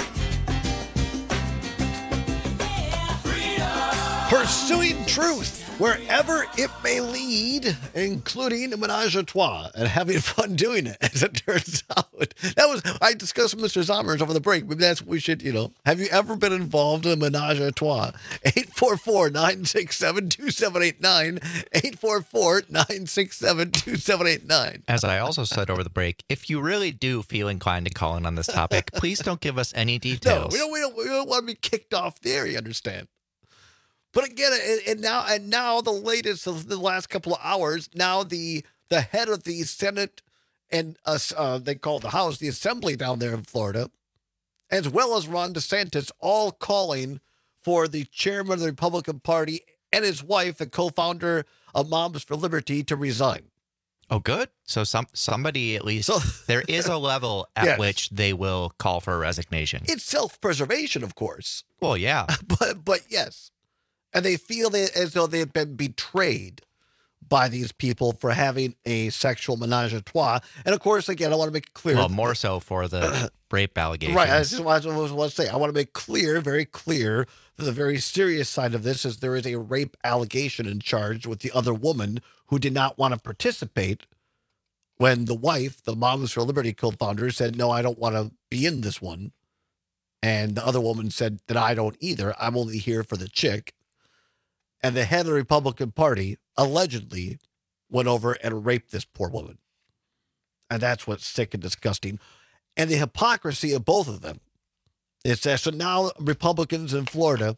Speaker 22: Pursuing truth wherever it may lead, including a menage a trois and having fun doing it, as it turns out. That was, I discussed with Mister Zommers over the break. Maybe that's what we should, you know. Have you ever been involved in a menage a trois? eight four four, nine six seven, two seven eight nine. eight four four, nine six seven, two seven eight nine.
Speaker 23: As I also said over the break, if you really do feel inclined to call in on this topic, please don't give us any details.
Speaker 22: No, we don't, we don't, we don't want to be kicked off there, you understand? But again, and, and now and now the latest of the last couple of hours, now the the head of the Senate and uh, uh, they call it the House, the Assembly down there in Florida, as well as Ron DeSantis, all calling for the chairman of the Republican Party and his wife, the co-founder of Moms for Liberty, to resign.
Speaker 23: Oh, good. So some somebody at least, so, there is a level at yes. which they will call for a resignation.
Speaker 22: It's self-preservation, of course.
Speaker 23: Well, yeah.
Speaker 22: but But yes. And they feel they, as though they've been betrayed by these people for having a sexual menage a trois. And of course, again, I want to make it clear.
Speaker 23: Well, more so for the rape allegations.
Speaker 22: Right. I just want to say, I want to make clear, very clear, that the very serious side of this is there is a rape allegation in charge with the other woman who did not want to participate when the wife, the Moms for Liberty co-founder, said, no, I don't want to be in this one. And the other woman said that I don't either. I'm only here for the chick. And the head of the Republican Party allegedly went over and raped this poor woman. And that's what's sick and disgusting. And the hypocrisy of both of them. It's that, so now Republicans in Florida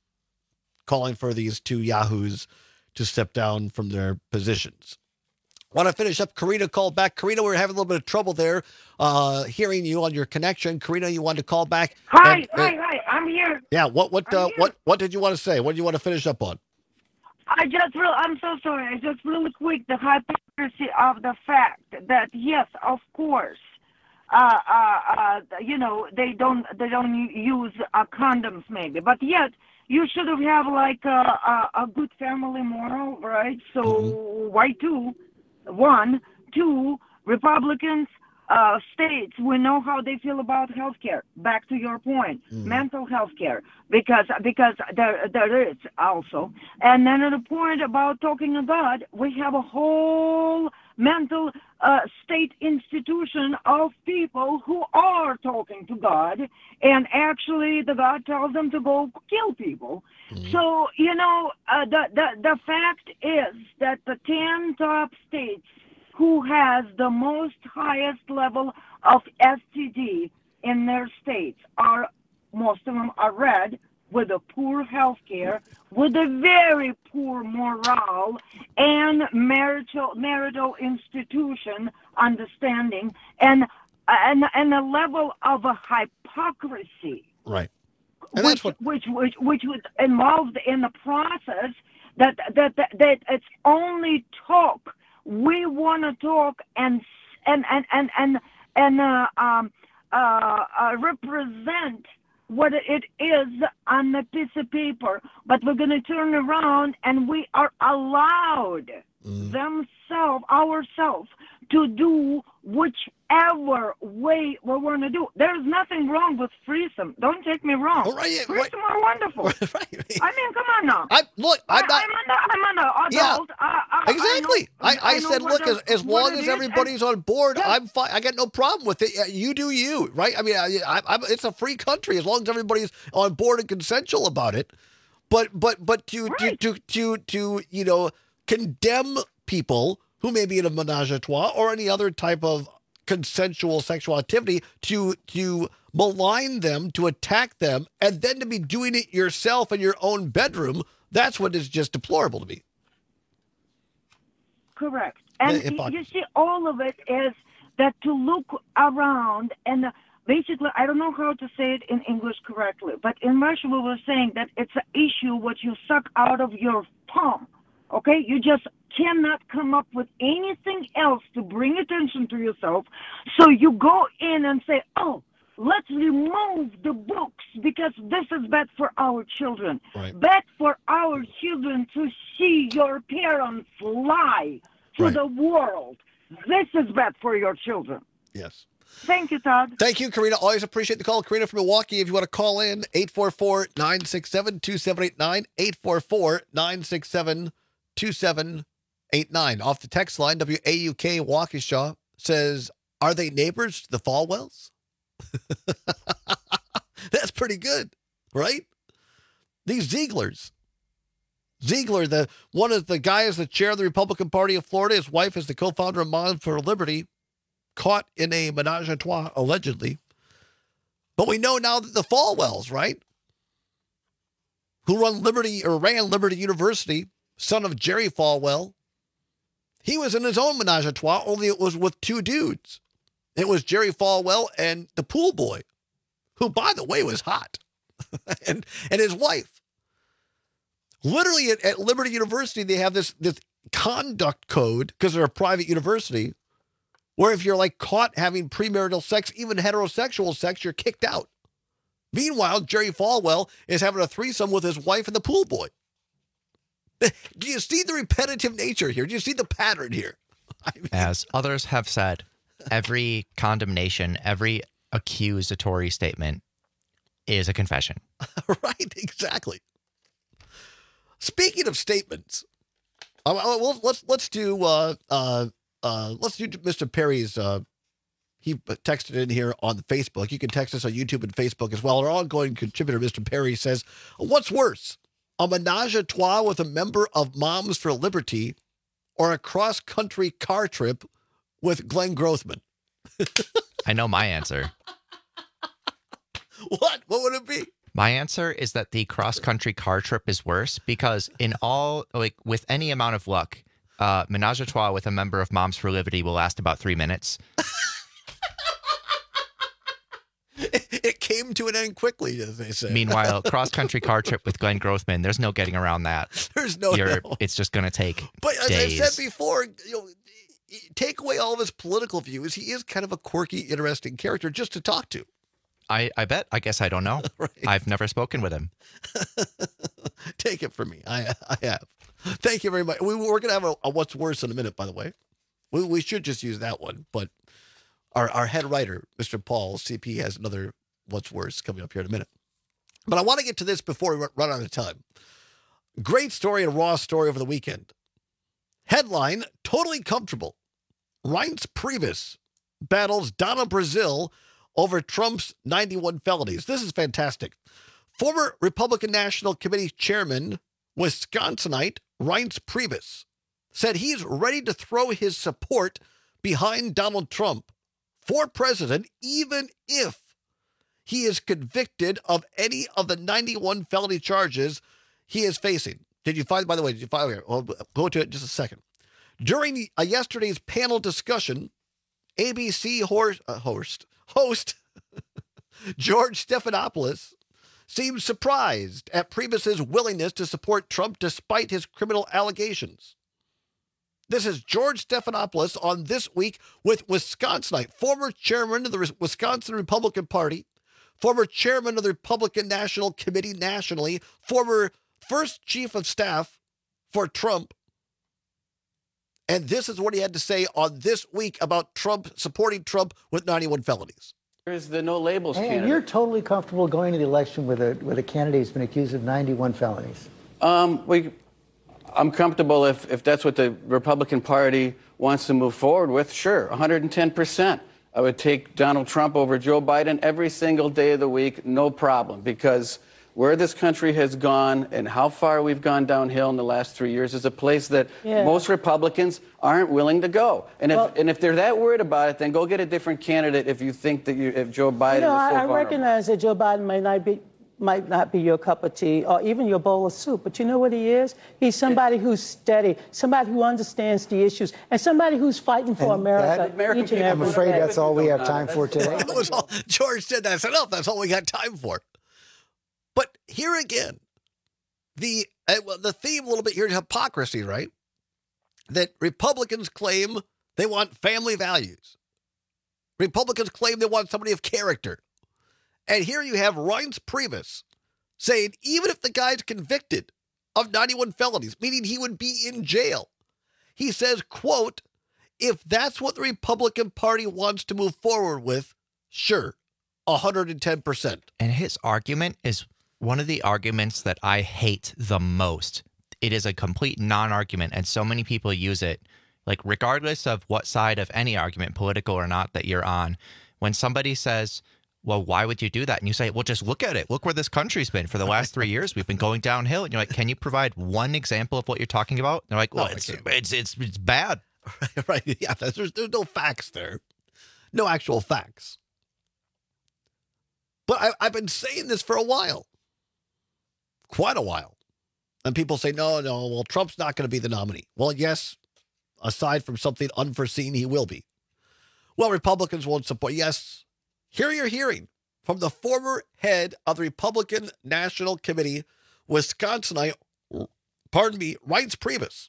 Speaker 22: calling for these two yahoos to step down from their positions. Want to finish up? Karina called back. Karina, we were having a little bit of trouble there uh, hearing you on your connection. Karina, you wanted to call back?
Speaker 10: Hi,
Speaker 22: and,
Speaker 10: hi,
Speaker 22: and,
Speaker 10: hi. I'm here.
Speaker 22: Yeah. What what
Speaker 10: I'm
Speaker 22: uh,
Speaker 10: here.
Speaker 22: what what did you want to say? What did you want to finish up on?
Speaker 10: I just real. I'm so sorry. I just really quick the hypocrisy of the fact that yes, of course, uh, uh, uh, you know they don't they don't use uh, condoms maybe, but yet you should have like a, a, a good family moral, right? So mm-hmm. why two? One, two, Republicans, uh, states, we know how they feel about health care. Back to your point, mm. mental health care, because because there there is also. And then the point about talking to God, we have a whole mental uh, state institution of people who are talking to God, and actually the God tells them to go kill people. Mm. So, you know, uh, the, the, the fact is that the ten top states who has the most highest level of S T D in their states are, most of them are red, with a poor health care, with a very poor morale and marital marital institution understanding, and and and a level of a hypocrisy.
Speaker 22: Right.
Speaker 10: And which, that's what... which which which was involved in the process that that that, that it's only talk. We want to talk and and and and and and uh, um, uh, uh, represent what it is on the piece of paper, but we're going to turn around and we are allowed mm. themselves, ourselves, to do whichever way we want to do. There's nothing wrong with threesome. Don't take me wrong.
Speaker 22: Oh, right, yeah,
Speaker 10: threesome
Speaker 22: right.
Speaker 10: are wonderful.
Speaker 22: Right.
Speaker 10: I mean, come on now.
Speaker 22: I, look, I'm not.
Speaker 10: I, I'm an, I'm an adult.
Speaker 22: Yeah,
Speaker 10: I, I,
Speaker 22: exactly.
Speaker 10: I, know,
Speaker 22: I, I, I
Speaker 10: know
Speaker 22: said, look, as, as long as everybody's
Speaker 10: and,
Speaker 22: on board,
Speaker 10: yeah.
Speaker 22: I'm fine. I got no problem with it. You do you, right? I mean, I, I, I'm, it's a free country as long as everybody's on board and consensual about it. But but but to right. to, to to to you know condemn people who may be in a menage a trois or any other type of consensual sexual activity, to to malign them, to attack them, and then to be doing it yourself in your own bedroom, that's what is just deplorable to me.
Speaker 10: Correct. And you see, all of it is that to look around and basically, I don't know how to say it in English correctly, but in Russian we were saying that it's an issue what you suck out of your palm, okay? You just cannot come up with anything else to bring attention to yourself. So you go in and say, oh, let's remove the books because this is bad for our children.
Speaker 22: Right.
Speaker 10: Bad for our children to see your parents lie to
Speaker 22: right.
Speaker 10: the world. This is bad for your children.
Speaker 22: Yes.
Speaker 10: Thank you, Todd.
Speaker 22: Thank you, Karina. Always appreciate the call. Karina from Milwaukee, if you want to call in, eight four four, nine six seven, two seven eight nine, eight four four, nine six seven, two seven eight nine. Off the text line, W A U K Waukesha says, are they neighbors to the Falwells? That's pretty good, right? These Zieglers. Ziegler, the one of the guys, the chair of the Republican Party of Florida, his wife is the co-founder of Moms for Liberty, caught in a menage a trois, allegedly. But we know now that the Falwells, right, who run Liberty or ran Liberty University, son of Jerry Falwell, he was in his own menage a trois, only it was with two dudes. It was Jerry Falwell and the pool boy, who, by the way, was hot, and and his wife. Literally at, at Liberty University, they have this, this conduct code, because they're a private university, where if you're like caught having premarital sex, even heterosexual sex, you're kicked out. Meanwhile, Jerry Falwell is having a threesome with his wife and the pool boy. Do you see the repetitive nature here? Do you see the pattern here? I mean,
Speaker 23: as others have said, every condemnation, every accusatory statement is a confession.
Speaker 22: Right, exactly. Speaking of statements, uh, well, let's let's do uh, uh, uh, let's do Mister Perry's. Uh, he texted in here on Facebook. You can text us on YouTube and Facebook as well. Our ongoing contributor, Mister Perry, says, "What's worse, a menage a trois with a member of Moms for Liberty, or a cross-country car trip with Glenn Grothman?"
Speaker 23: I know my answer.
Speaker 22: What? What would it be?
Speaker 23: My answer is that the cross-country car trip is worse because in all, like with any amount of luck, uh, menage a trois with a member of Moms for Liberty will last about three minutes.
Speaker 22: It came to an end quickly, as they say.
Speaker 23: Meanwhile, cross-country car trip with Glenn Grothman, there's no getting around that.
Speaker 22: There's no,
Speaker 23: You're,
Speaker 22: no.
Speaker 23: It's just going to take
Speaker 22: But as
Speaker 23: days.
Speaker 22: I said before, you know, take away all of his political views, he is kind of a quirky, interesting character just to talk to.
Speaker 23: I, I bet. I guess I don't know.
Speaker 22: Right.
Speaker 23: I've never spoken with him.
Speaker 22: Take it from me. I I have. Thank you very much. We, we're going to have a, a what's worse in a minute, by the way. We, we should just use that one. But our, our head writer, Mister Paul, C P, has another what's worse coming up here in a minute. But I want to get to this before we run out of time. Great story and raw story over the weekend. Headline, totally comfortable. Reince Priebus battles Donna Brazile over Trump's ninety-one felonies. This is fantastic. Former Republican National Committee Chairman, Wisconsinite Reince Priebus, said he's ready to throw his support behind Donald Trump for president, even if he is convicted of any of the ninety-one felony charges he is facing. Did you find, by the way, did you find, okay, I'll go to it in just a second. During uh, yesterday's panel discussion, A B C host, uh, host, host George Stephanopoulos seemed surprised at Priebus's willingness to support Trump despite his criminal allegations. This is George Stephanopoulos on This Week with Wisconsinite, former chairman of the Wisconsin Republican Party, former chairman of the Republican National Committee nationally, former first chief of staff for Trump. And this is what he had to say on This Week about Trump, supporting Trump with ninety-one felonies.
Speaker 4: Here's the no labels
Speaker 14: And
Speaker 4: candidate.
Speaker 14: you're totally comfortable going to the election with a with a candidate who's been accused of ninety-one felonies?
Speaker 4: Um, we, I'm comfortable if, if that's what the Republican Party wants to move forward with. Sure, one hundred ten percent. I would take Donald Trump over Joe Biden every single day of the week, no problem, because where this country has gone and how far we've gone downhill in the last three years is a place that
Speaker 11: Yeah.
Speaker 4: most Republicans aren't willing to go. And if
Speaker 11: Well-
Speaker 4: and if they're that worried about it, then go get a different candidate if you think that you if Joe Biden
Speaker 11: You know,
Speaker 4: is so
Speaker 11: I, I
Speaker 4: vulnerable.
Speaker 11: recognize that Joe Biden might not be might not be your cup of tea or even your bowl of soup, but you know what he is? He's somebody who's steady, somebody who understands the issues, and somebody who's fighting for
Speaker 14: And
Speaker 11: America.
Speaker 14: that-
Speaker 11: each and
Speaker 14: I'm
Speaker 11: every
Speaker 14: afraid
Speaker 11: day.
Speaker 14: that's all we have time for today.
Speaker 22: That was all, George said that's enough. That's all we got time for. But here again, the uh, well, the theme a little bit here is hypocrisy, right? That Republicans claim they want family values. Republicans claim they want somebody of character. And here you have Reince Priebus saying even if the guy's convicted of ninety-one felonies, meaning he would be in jail, he says, quote, if that's what the Republican Party wants to move forward with, sure, one hundred ten percent.
Speaker 23: And his argument is one of the arguments that I hate the most it is a complete non-argument, and so many people use it, like regardless of what side of any argument, political or not, that you're on. When somebody says, well, why would you do that? And you say, well, just look at it. Look where this country's been for the last three years. We've been going downhill. And you're like, can you provide one example of what you're talking about? And they're like, well,
Speaker 22: No,
Speaker 23: it's,
Speaker 22: I can't.
Speaker 23: it's it's it's bad.
Speaker 22: Right? Yeah, there's, there's no facts there. No actual facts. But I, I've been saying this for a while. Quite a while. And people say, no, no, well, Trump's not going to be the nominee. Well, yes, aside from something unforeseen, he will be. Well, Republicans won't support. Yes. Here you're hearing from the former head of the Republican National Committee, Wisconsinite, pardon me, Reince Priebus,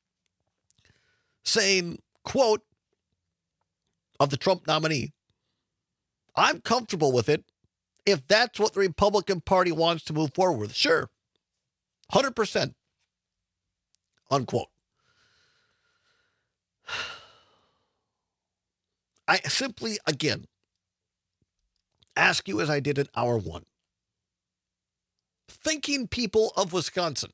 Speaker 22: saying, quote, of the Trump nominee, I'm comfortable with it if that's what the Republican Party wants to move forward with. Sure. one hundred percent. Unquote. I simply, again, ask you as I did in hour one. Thinking people of Wisconsin,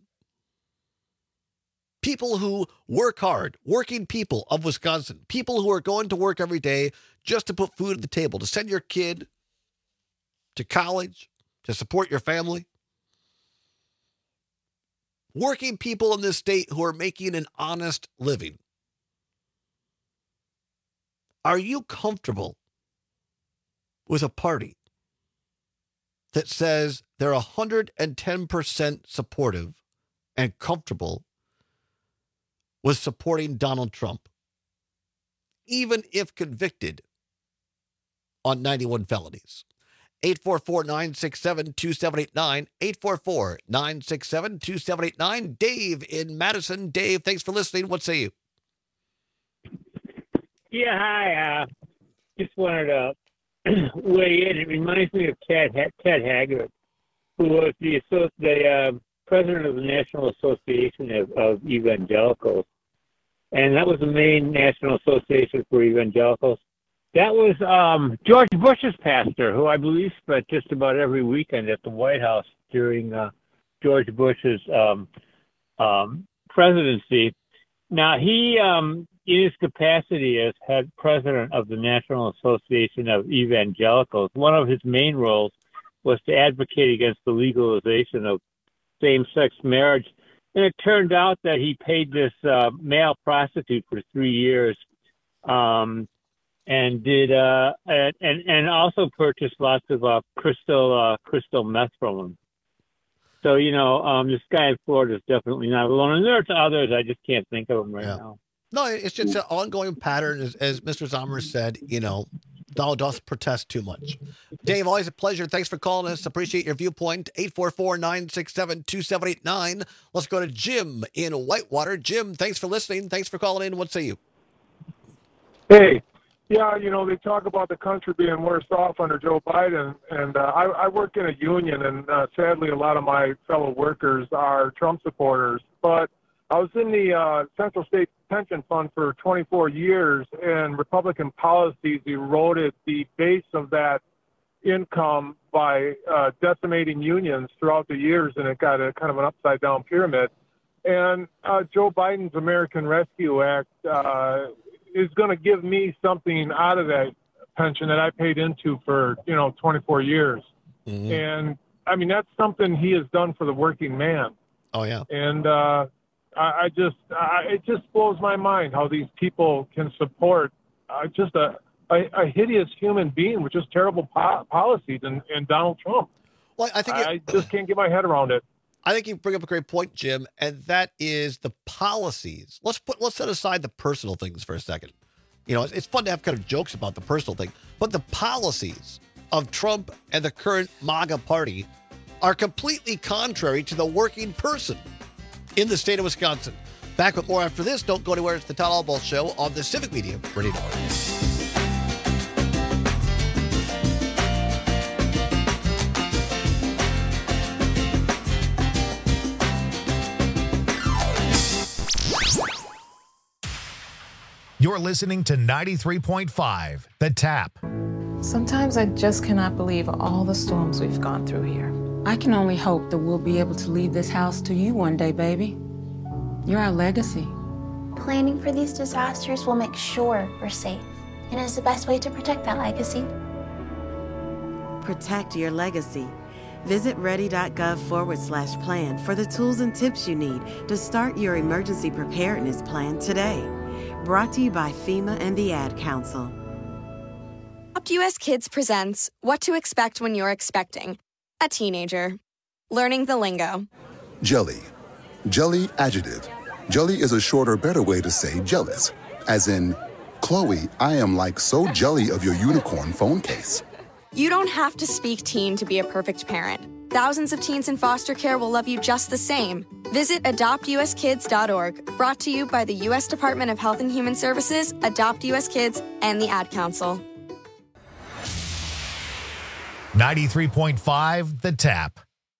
Speaker 22: people who work hard, working people of Wisconsin, people who are going to work every day just to put food at the table, to send your kid to college, to support your family. Working people in this state who are making an honest living. Are you comfortable with a party that says they're one hundred ten percent supportive and comfortable with supporting Donald Trump, even if convicted on ninety-one felonies? eight four four, nine six seven, two seven eight nine, eight four four, nine six seven, two seven eight nine. Dave in Madison. Dave, thanks for listening. What say you?
Speaker 1: Yeah, hi. Uh, just wanted to weigh in. It reminds me of Ted, Ted Haggard, who was the, the uh, president of the National Association of, of Evangelicals. And that was the main National Association for Evangelicals. That was um, George Bush's pastor, who I believe spent just about every weekend at the White House during uh, George Bush's um, um, presidency. Now, he, um, in his capacity as head president of the National Association of Evangelicals, one of his main roles was to advocate against the legalization of same-sex marriage. And it turned out that he paid this uh, male prostitute for three years um, and did uh, and, and also purchased lots of uh, crystal uh, crystal meth from him. So, you know, um, this guy in Florida is definitely not alone. And there are others. I just can't think of them right yeah. now.
Speaker 22: No, it's just an ongoing pattern. As, as Mister Zomer said, you know, thou dost protest too much. Dave, always a pleasure. Thanks for calling us. Appreciate your viewpoint. eight four four, nine six seven, two seven eight nine. Let's go to Jim in Whitewater. Jim, thanks for listening. Thanks for calling in. What say you?
Speaker 15: Hey. Yeah, you know, they talk about the country being worse off under Joe Biden, and uh, I, I work in a union, and uh, sadly a lot of my fellow workers are Trump supporters. But I was in the uh, Central State Pension Fund for twenty-four years, and Republican policies eroded the base of that income by uh, decimating unions throughout the years, and it got a kind of an upside-down pyramid. And uh, Joe Biden's American Rescue Act uh, is going to give me something out of that pension that I paid into for, you know, twenty-four years. Mm-hmm. And, I mean, that's something he has done for the working man.
Speaker 22: Oh, yeah.
Speaker 15: And uh, I, I just, I, it just blows my mind how these people can support uh, just a, a, a hideous human being with just terrible po- policies and, and Donald Trump.
Speaker 22: Well, I think it,
Speaker 15: I just can't get my head around it.
Speaker 22: I think you bring up a great point, Jim, and that is the policies. Let's put let's set aside the personal things for a second. You know, it's, it's fun to have kind of jokes about the personal thing, but the policies of Trump and the current MAGA party are completely contrary to the working person in the state of Wisconsin. Back with more after this. Don't go anywhere. It's the Todd Albaugh Show on the Civic Media Radio Network.
Speaker 2: You're listening to ninety-three point five, The Tap.
Speaker 16: Sometimes I just cannot believe all the storms we've gone through here.
Speaker 24: I can only hope that we'll be able to leave this house to you one day, baby.
Speaker 16: You're our legacy.
Speaker 3: Planning for these disasters will make sure we're safe, and is the best way to protect that legacy.
Speaker 5: Protect your legacy. Visit ready.gov forward slash plan for the tools and tips you need to start your emergency preparedness plan today. Brought to you by FEMA and the Ad Council.
Speaker 8: Adopt U S Kids presents What to Expect When You're Expecting a Teenager. Learning the lingo.
Speaker 24: Jelly. Jelly adjective. Jelly is a shorter, better way to say jealous. As in, Chloe, I am like so jelly of your unicorn phone case.
Speaker 8: You don't have to speak teen to be a perfect parent. Thousands of teens in foster care will love you just the same. Visit adopt u s kids dot org. Brought to you by the U S Department of Health and Human Services, Adopt U S Kids, and the Ad Council.
Speaker 2: ninety-three point five The Tap.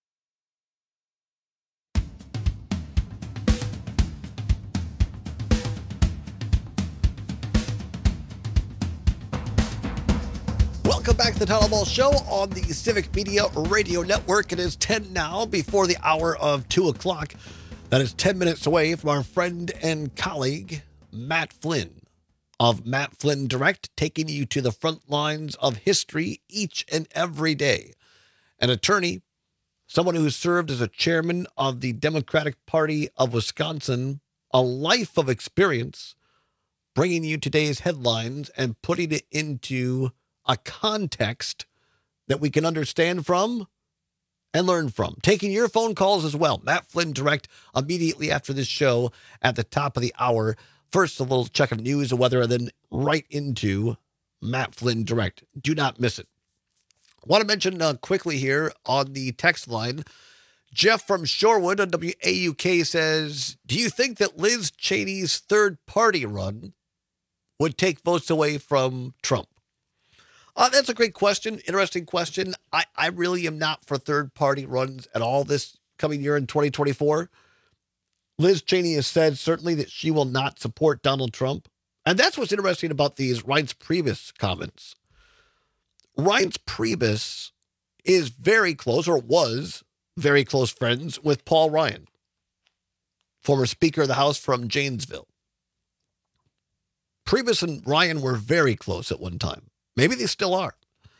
Speaker 22: Welcome back to the Town Hall Show on the Civic Media Radio Network. It is ten now, before the hour of two o'clock. That is ten minutes away from our friend and colleague, Matt Flynn, of Matt Flynn Direct, taking you to the front lines of history each and every day. An attorney, someone who served as a chairman of the Democratic Party of Wisconsin, a life of experience, bringing you today's headlines and putting it into a context that we can understand from and learn from. Taking your phone calls as well. Matt Flynn Direct immediately after this show at the top of the hour. First, a little check of news and weather, and then right into Matt Flynn Direct. Do not miss it. I want to mention uh, quickly here on the text line, Jeff from Shorewood on W A U K says, do you think that Liz Cheney's third party run would take votes away from Trump? Uh, that's a great question. Interesting question. I, I really am not for third-party runs at all this coming year in twenty twenty-four. Liz Cheney has said certainly that she will not support Donald Trump. And that's what's interesting about these Reince Priebus comments. Reince Priebus is very close, or was very close friends with Paul Ryan, former Speaker of the House from Janesville. Priebus and Ryan were very close at one time. Maybe they still are.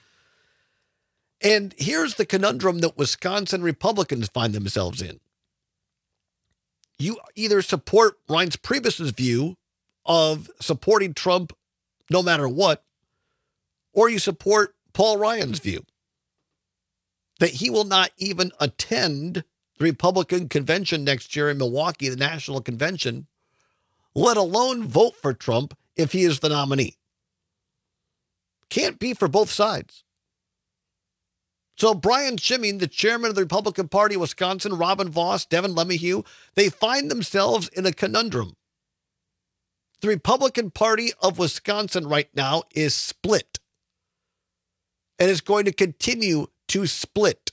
Speaker 22: And here's the conundrum that Wisconsin Republicans find themselves in. You either support Reince Priebus's view of supporting Trump no matter what, or you support Paul Ryan's view that he will not even attend the Republican convention next year in Milwaukee, the national convention, let alone vote for Trump if he is the nominee. Can't be for both sides. So Brian Schimming, the chairman of the Republican Party of Wisconsin, Robin Voss, Devin LeMahieu, they find themselves in a conundrum. The Republican Party of Wisconsin right now is split and is going to continue to split,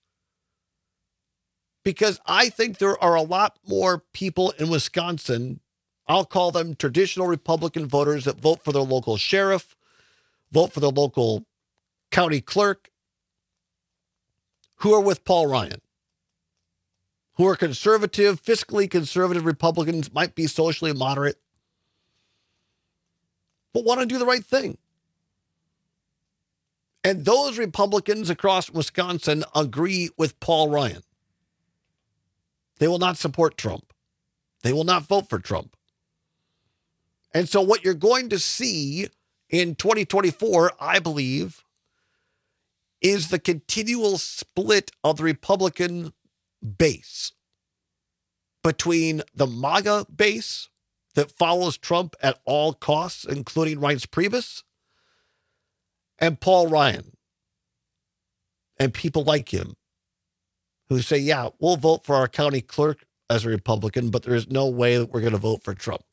Speaker 22: because I think there are a lot more people in Wisconsin, I'll call them traditional Republican voters, that vote for their local sheriff, vote for the local county clerk, who are with Paul Ryan, who are conservative, fiscally conservative Republicans, might be socially moderate, but want to do the right thing. And those Republicans across Wisconsin agree with Paul Ryan. They will not support Trump. They will not vote for Trump. And so what you're going to see in twenty twenty-four, I believe, is the continual split of the Republican base between the MAGA base that follows Trump at all costs, including Reince Priebus, and Paul Ryan, and people like him who say, yeah, we'll vote for our county clerk as a Republican, but there is no way that we're going to vote for Trump.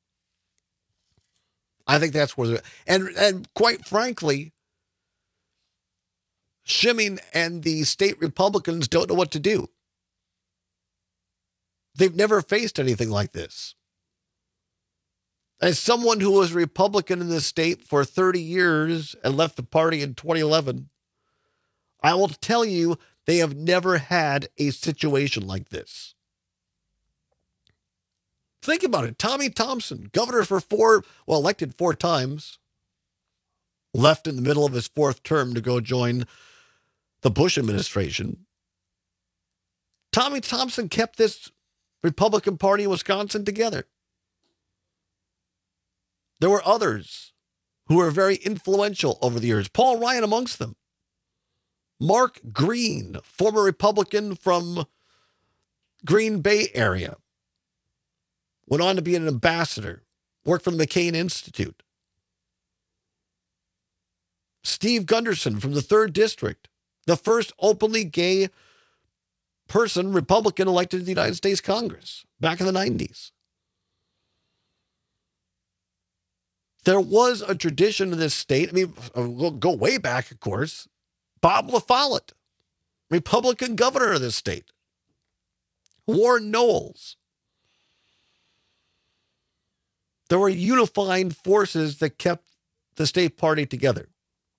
Speaker 22: I think that's where they're, and, and quite frankly, Schimming and the state Republicans don't know what to do. They've never faced anything like this. As someone who was a Republican in this state for thirty years and left the party in twenty eleven, I will tell you, they have never had a situation like this. Think about it. Tommy Thompson, governor for four, well, elected four times, left in the middle of his fourth term to go join the Bush administration. Tommy Thompson kept this Republican Party of Wisconsin together. There were others who were very influential over the years. Paul Ryan amongst them. Mark Green, former Republican from Green Bay area, went on to be an ambassador, worked for the McCain Institute. Steve Gunderson from the third District, the first openly gay person, Republican, elected to the United States Congress back in the nineties. There was a tradition in this state. I mean, we'll go way back, of course. Bob LaFollette, Republican governor of this state. Warren Knowles. There were unifying forces that kept the state party together.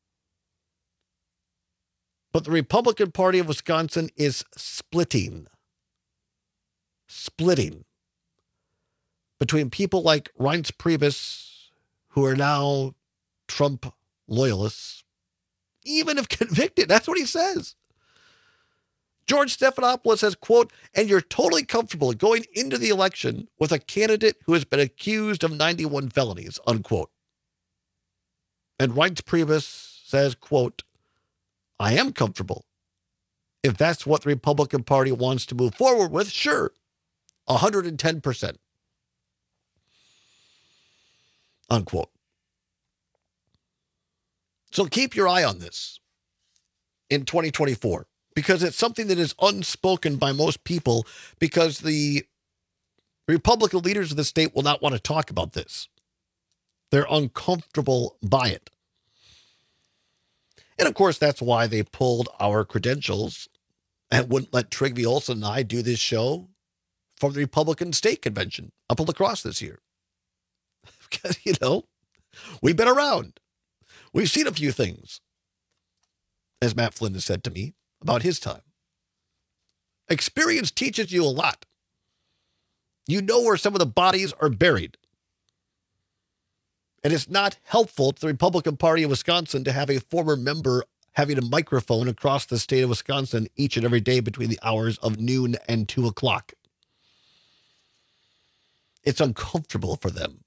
Speaker 22: But the Republican Party of Wisconsin is splitting. Splitting. Between people like Reince Priebus, who are now Trump loyalists, even if convicted. That's what he says. George Stephanopoulos says, quote, and you're totally comfortable going into the election with a candidate who has been accused of ninety-one felonies, unquote. And Reince Priebus says, quote, I am comfortable. If that's what the Republican Party wants to move forward with, sure, one hundred ten percent. Unquote. So keep your eye on this in twenty twenty-four, because it's something that is unspoken by most people, because the Republican leaders of the state will not want to talk about this. They're uncomfortable by it. And of course, that's why they pulled our credentials and wouldn't let Trygve Olsen and I do this show from the Republican State Convention up in La Crosse this year. Because, you know, we've been around. We've seen a few things, as Matt Flynn has said to me about his time. Experience teaches you a lot. You know where some of the bodies are buried. And it's not helpful to the Republican Party of Wisconsin to have a former member having a microphone across the state of Wisconsin each and every day between the hours of noon and two o'clock. It's uncomfortable for them.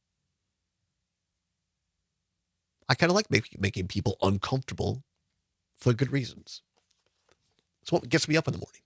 Speaker 22: I kind of like make, making people uncomfortable for good reasons. It's what gets me up in the morning.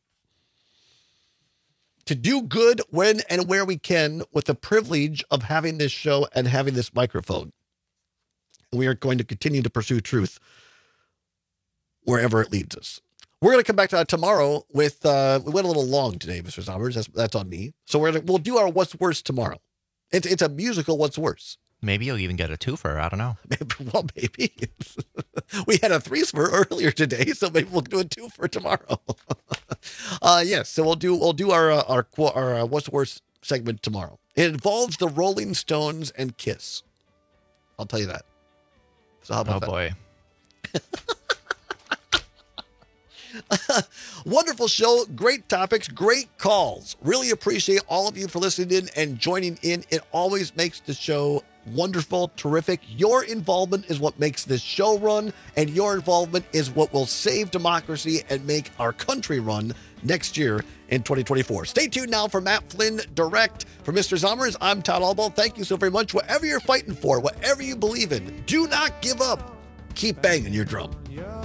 Speaker 22: To do good when and where we can with the privilege of having this show and having this microphone. We are going to continue to pursue truth wherever it leads us. We're going to come back to that tomorrow with, uh, we went a little long today, Mister Sommers. That's, that's on me. So we're gonna, we'll do our What's Worse tomorrow. It's, it's a musical What's Worse.
Speaker 23: Maybe you'll even get a twofer. I don't know.
Speaker 22: Well, maybe. We had a threefer earlier today, so maybe we'll do a twofer tomorrow. uh, yes, so we'll do we'll do our uh, our our uh, What's Worse segment tomorrow. It involves the Rolling Stones and Kiss. I'll tell you that. So how about that?
Speaker 23: Oh boy.
Speaker 22: Wonderful show, great topics, great calls. Really appreciate all of you for listening in and joining in. It always makes the show wonderful, terrific. Your involvement is what makes this show run, and your involvement is what will save democracy and make our country run next year in twenty twenty-four. Stay tuned now for Matt Flynn Direct. For Mister Sommers, I'm Todd Albaugh. Thank you so very much. Whatever you're fighting for, whatever you believe in, do not give up. Keep banging your drum.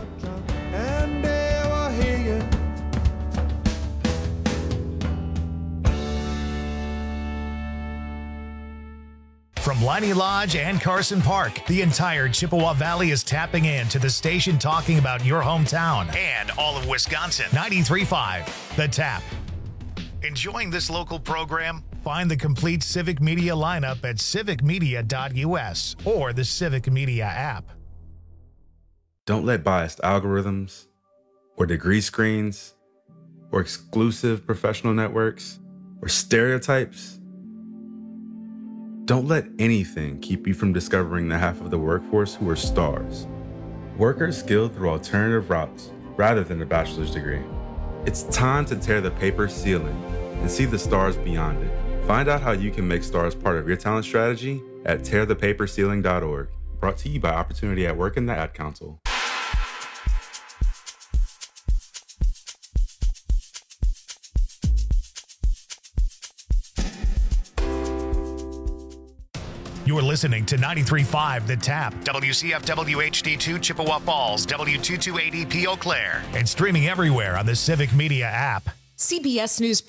Speaker 2: From Leinie Lodge and Carson Park, the entire Chippewa Valley is tapping in to the station talking about your hometown and all of Wisconsin. ninety-three point five, The Tap. Enjoying this local program? Find the complete Civic Media lineup at civic media dot u s or the Civic Media app.
Speaker 12: Don't let biased algorithms or degree screens or exclusive professional networks or stereotypes. Don't let anything keep you from discovering the half of the workforce who are stars. Workers skilled through alternative routes rather than a bachelor's degree. It's time to tear the paper ceiling and see the stars beyond it. Find out how you can make STARS part of your talent strategy at tear the paper ceiling dot org. Brought to you by Opportunity at Work and the Ad Council.
Speaker 2: You're listening to ninety-three point five The Tap, W C F W H D two Chippewa Falls, W two twenty-eight E P Eau Claire, and streaming everywhere on the Civic Media app.
Speaker 13: C B S News